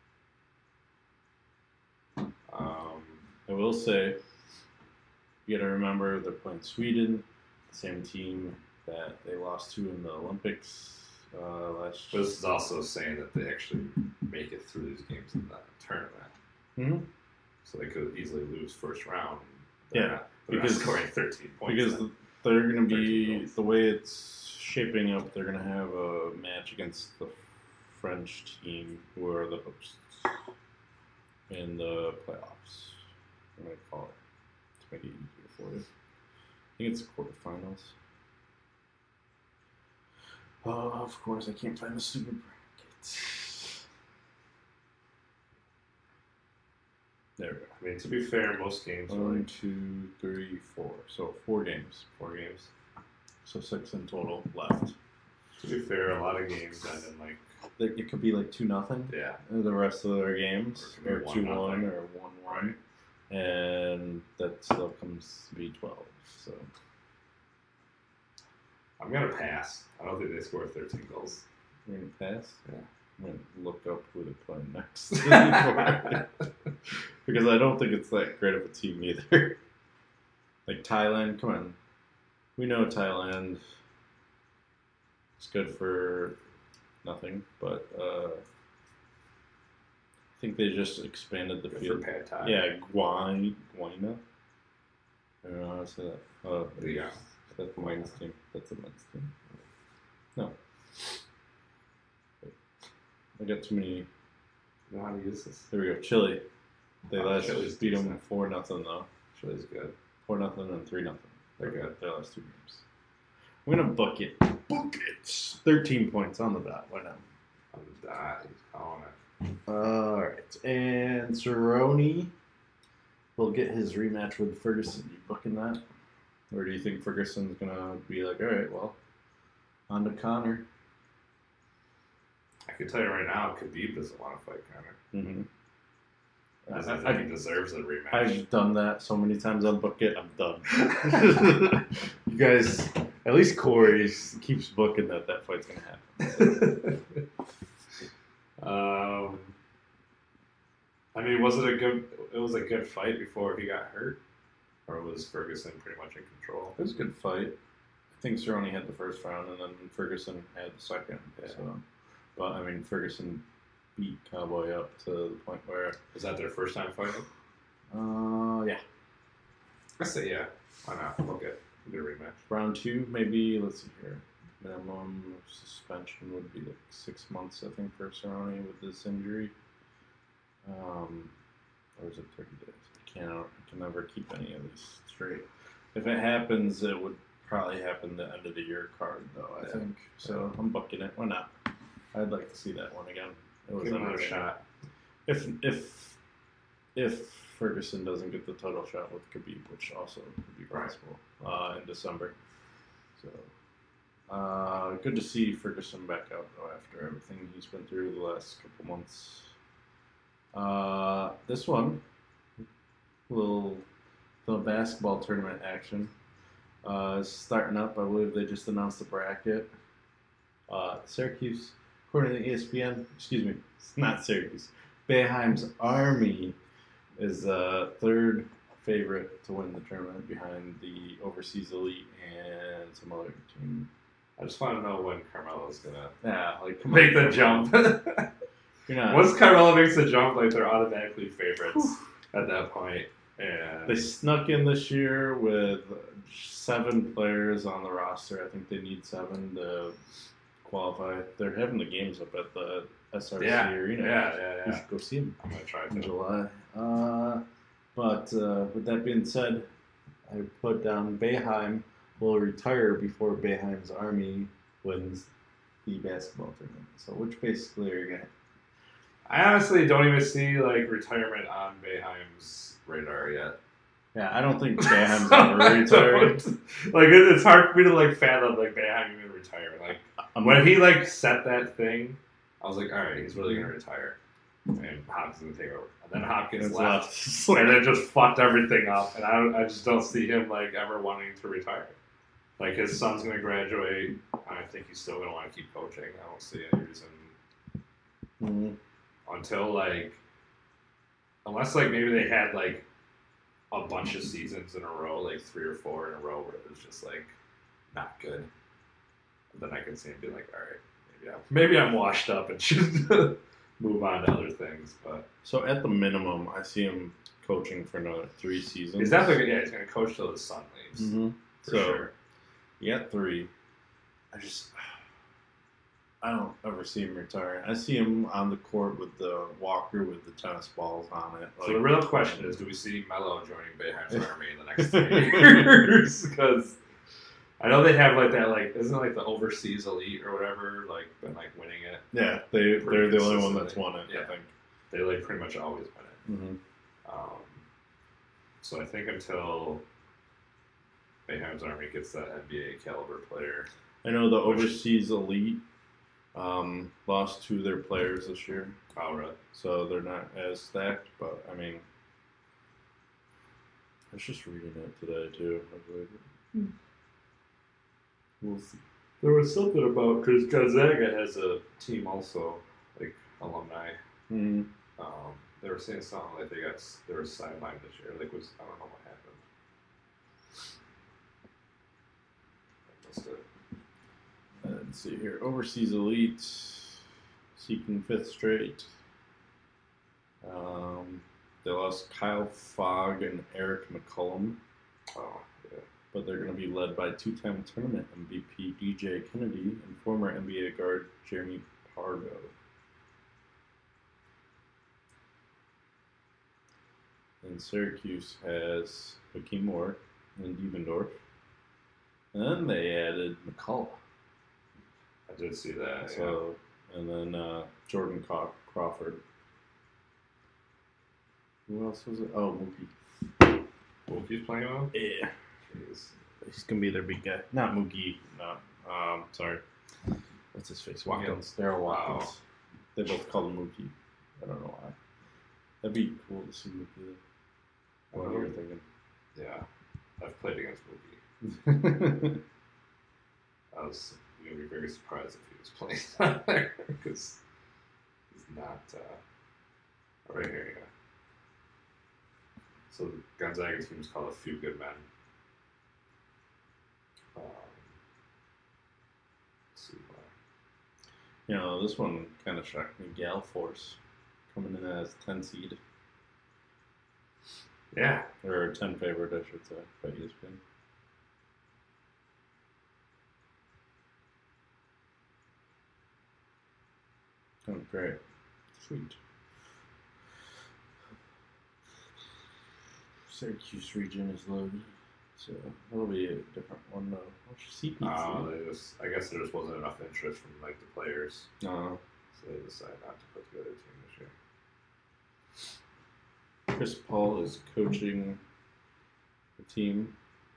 Um, I will say, you gotta remember they're playing Sweden, the same team that they lost to in the Olympics uh, last but this is also saying that they actually make it through these games in the tournament. Mhm. So they could easily lose first round. They're Yeah, not, they're because- not scoring thirteen points. Because then. they're going to thirteen be, goals. the way it's shaping up, they're going to have a match against the French team, who are the hosts, in the playoffs. I'm going to call it to make it easier for you. I think it's quarterfinals. Oh, of course, I can't find the super bracket. There we go. I mean, to be fair, most games are One, like two, three, four. So four games. four games. So six in total left. To be fair, a lot of games end in like There- It could be like two nothing. yeah. The rest of their games, Or or it could be two one one, nothing. or one one, and that still comes to be twelve. So I'm gonna pass. I don't think they score thirteen goals. we're gonna pass. Yeah. I'm gonna look up who they play next because I don't think it's that great of a team either. Like Thailand, come on, we know Thailand is good for nothing, but uh, I think they just expanded the Good field. for pad thai. Yeah, Guai, Guina. I don't know how to say that. Uh, Yeah. That's the men's team. That's the men's team. No. I got too many. You know how to use this. There we go. Chile. They Oh, last Chile's beat them decent. four nothing though. Chile's good. Four nothing and three nothing. They're good. Their last two games. I'm gonna book it. Book it. Thirteen points on the dot. Why not? On the dot, he's calling it. All right. And Cerrone will get his rematch with Ferguson. You booking that? Or do you think Ferguson's gonna be like, all right, well, on to Connor? I can tell you right now, Khabib doesn't want to fight Conor. Mm-hmm. I I, think he deserves a rematch. I've done that so many times on Book It. I'm done. You guys, at least Corey keeps booking that that fight's gonna happen. um, I mean, was it a good? It was a good fight before he got hurt, or was Ferguson pretty much in control? It was a good fight. I think Cerrone had the first round, and then Ferguson had the second. Yeah. So, but I mean, Ferguson beat Cowboy up to the point where Was that their first time fighting? Uh, yeah. I say yeah. Why not? Okay, good rematch. Round two, maybe, let's see here. Minimum suspension would be like six months, I think, for Cerrone with this injury. Um, or is it thirty days? I can't, I can never keep any of these straight. If it happens, it would probably happen the end of the year card, though, I Yeah. think. So I'm booking it. Why not? I'd like to see that one again. It was Give him another entertaining. shot. If if if Ferguson doesn't get the title shot with Khabib, which also could be possible uh, in December. So uh, good to see Ferguson back out though after everything he's been through the last couple months. Uh, this one, little the basketball tournament action uh, is starting up. I believe they just announced the bracket. Uh, Syracuse. According to E S P N, excuse me, it's not Syracuse. Boeheim's Army is uh, third favorite to win the tournament behind the Overseas Elite and some other team. I just want to know when Carmelo's gonna Yeah, like come make on, the jump. You're not. Once Carmelo makes the jump, like they're automatically favorites at that point. And They snuck in this year with seven players on the roster. I think they need seven to qualify. They're having the games up at the S R C yeah, Arena. yeah, yeah, You yeah. should go see them I'm gonna try in to. July. Uh, but uh, with that being said, I put down Boeheim will retire before Boeheim's Army wins the basketball tournament. So which basically are you going to... I honestly don't even see like retirement on Boeheim's radar yet. Yeah, I don't think Boeheim's ever retired. Like it, it's hard for me to like fathom like Boeheim even retire. Like I'm when he like set that thing, I was like, all right, he's really gonna retire, and Hopkins gonna take over. And then Hopkins It's left, left. and then just fucked everything up. And I, I just don't see him like ever wanting to retire. Like his son's gonna graduate. I think he's still gonna want to keep coaching. I don't see any reason Mhm. until like, unless like maybe they had like a bunch of seasons in a row, like three or four in a row, where it was just like not good. Then I can see him be like, all right, maybe I'm, maybe I'm washed up and should move on to other things. But So at the minimum, I see him coaching for another three seasons. he's definitely yeah, he's gonna coach till his son leaves Mm-hmm. for So sure. yeah, three. I just I don't ever see him retiring. I see him on the court with the walker with the tennis balls on it. So the real question is, do we see Melo joining Boeheim's Army in the next three years? Because I know they have like that, like isn't it like the Overseas Elite or whatever, like been like winning it. Yeah, they they're the only one that's won it. Yeah. I think. They like pretty much always win it. Mm-hmm. Um, so I think until Boeheim's Army gets that N B A caliber player, I know the Overseas Elite um, lost two of their players this year, oh really? so they're not as stacked. But I mean, I was just reading it today too. I was like, hmm. We'll see. There was something about because Gonzaga has a team also, like alumni. Mm-hmm. Um, they were saying something like they got they were sidelined this year. Like was I don't know what happened. That must have- Let's see here. Overseas Elite seeking fifth straight. Um, they lost Kyle Fogg and Eric McCollum, Oh yeah. but they're going to be led by two-time tournament M V P D J Kennedy and former N B A guard Jeremy Pargo. And Syracuse has Hakeem Moore and Diebendorf. And then they added McCullough. I did see that. So, and then uh, Jordan Caw- Crawford. Who else was it? Oh, Mookie. yeah. Wookie's playing well. Yeah. Jeez. He's going to be their big guy. Not Mookie. No. Um, sorry. What's his face? Watkins. Daryl Watkins. Wow. They both call him Mookie. I don't know why. That'd be cool to see Mookie. What you're thinking? Yeah, I've played against Mookie. I was gonna be very surprised if he was playing down there because he's not uh, right here. Yeah. So the Gonzaga team is called A Few Good Men. Um, let's see why. You know, this one kind of shocked me. Gal Force coming in as ten seed. Yeah. Or ten favorite, I should say, by E S P N. Oh, great. Sweet. Syracuse region is loaded, so that'll be a different one though. What's your C P C? Uh, they just, I guess there just wasn't enough interest from like the players, No. so they decided not to put together a team this year. Chris Paul is coaching the team.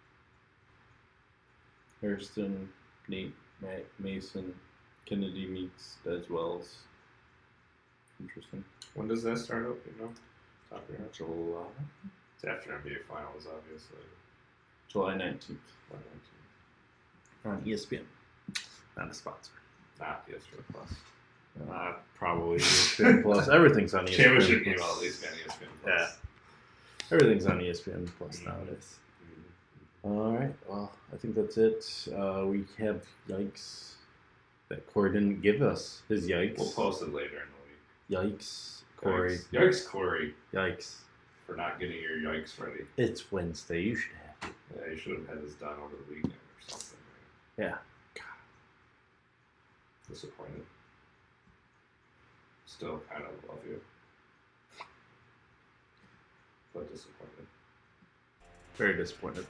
Hairston, Nate, Matt, Mason, Kennedy Meeks, Des Wells. Interesting. When does that start up? You know, top of your head? July. It's after N B A Finals, obviously. July nineteenth. July nineteenth. On E S P N. Not a sponsor. Not E S P N Plus. Uh, probably E S P N Plus. Everything's on E S P N Championship Plus. game will at least be on E S P N Plus. Yeah. Everything's on E S P N Plus Mhm. nowadays. Mm-hmm. All right. Well, I think that's it. Uh, we have yikes that Corey didn't give us. His yikes. We'll post it later in the week. Yikes, Corey. Yikes, Yikes Corey, Yikes. for not getting your yikes ready. It's Wednesday. You should have it. Yeah, you should have had this done over the weekend or something. Yeah. Disappointed. Still kind of love you. But disappointed. Very disappointed.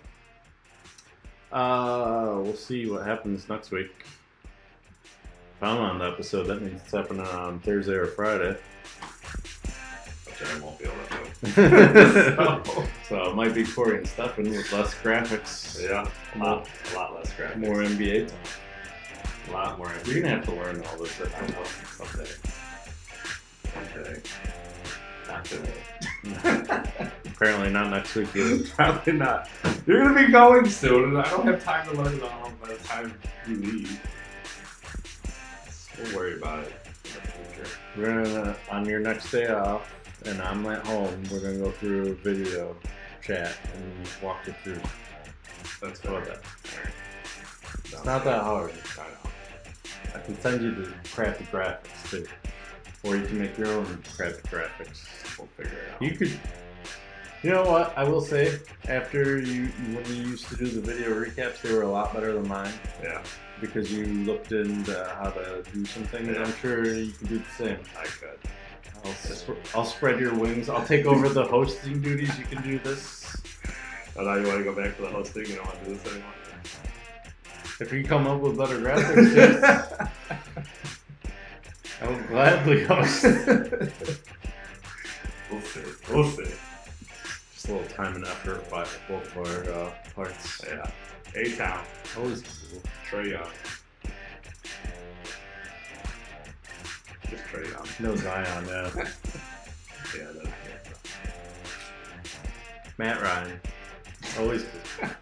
Uh, we'll see what happens next week. If I'm on the episode, that means it's happening on Thursday or Friday. Which I won't be able to do. so, so it might be Corey and Stefan with less graphics. Yeah, a lot, a lot less graphics. More N B A. A lot more. You're going to have to learn all this. I know someday. Someday. Not today. Apparently not next week either. Probably not. You're going to be going soon, and I don't have time to learn it all by the time you leave. We'll worry about it in the future. We're gonna, on your next day off, and I'm at home, we're going to go through video chat and walk you through. That's How what about that? Alright. It's not that hard. I know. I can send you the crappy graphics too. Or you can make your own crappy graphics. We'll figure it out. You could, you know what, I will say, after you, when you used to do the video recaps, they were a lot better than mine. Yeah, Because you looked into how to do some things. Yeah. I'm sure you can do the same. I could. I'll, sp- I'll spread your wings. I'll take over the hosting duties. You can do this. Oh, now you want to go back to the hosting? You don't want to do this anymore? If you come up with better graphics, yes. I will gladly host. We'll see. We'll see. Just a little time and effort by both of our uh, parts. Yeah. A-Town. Always cool. Trae Young. Just Trae Young. No Zion, yeah. Yeah, that's good. Matt Ryan. Always cool.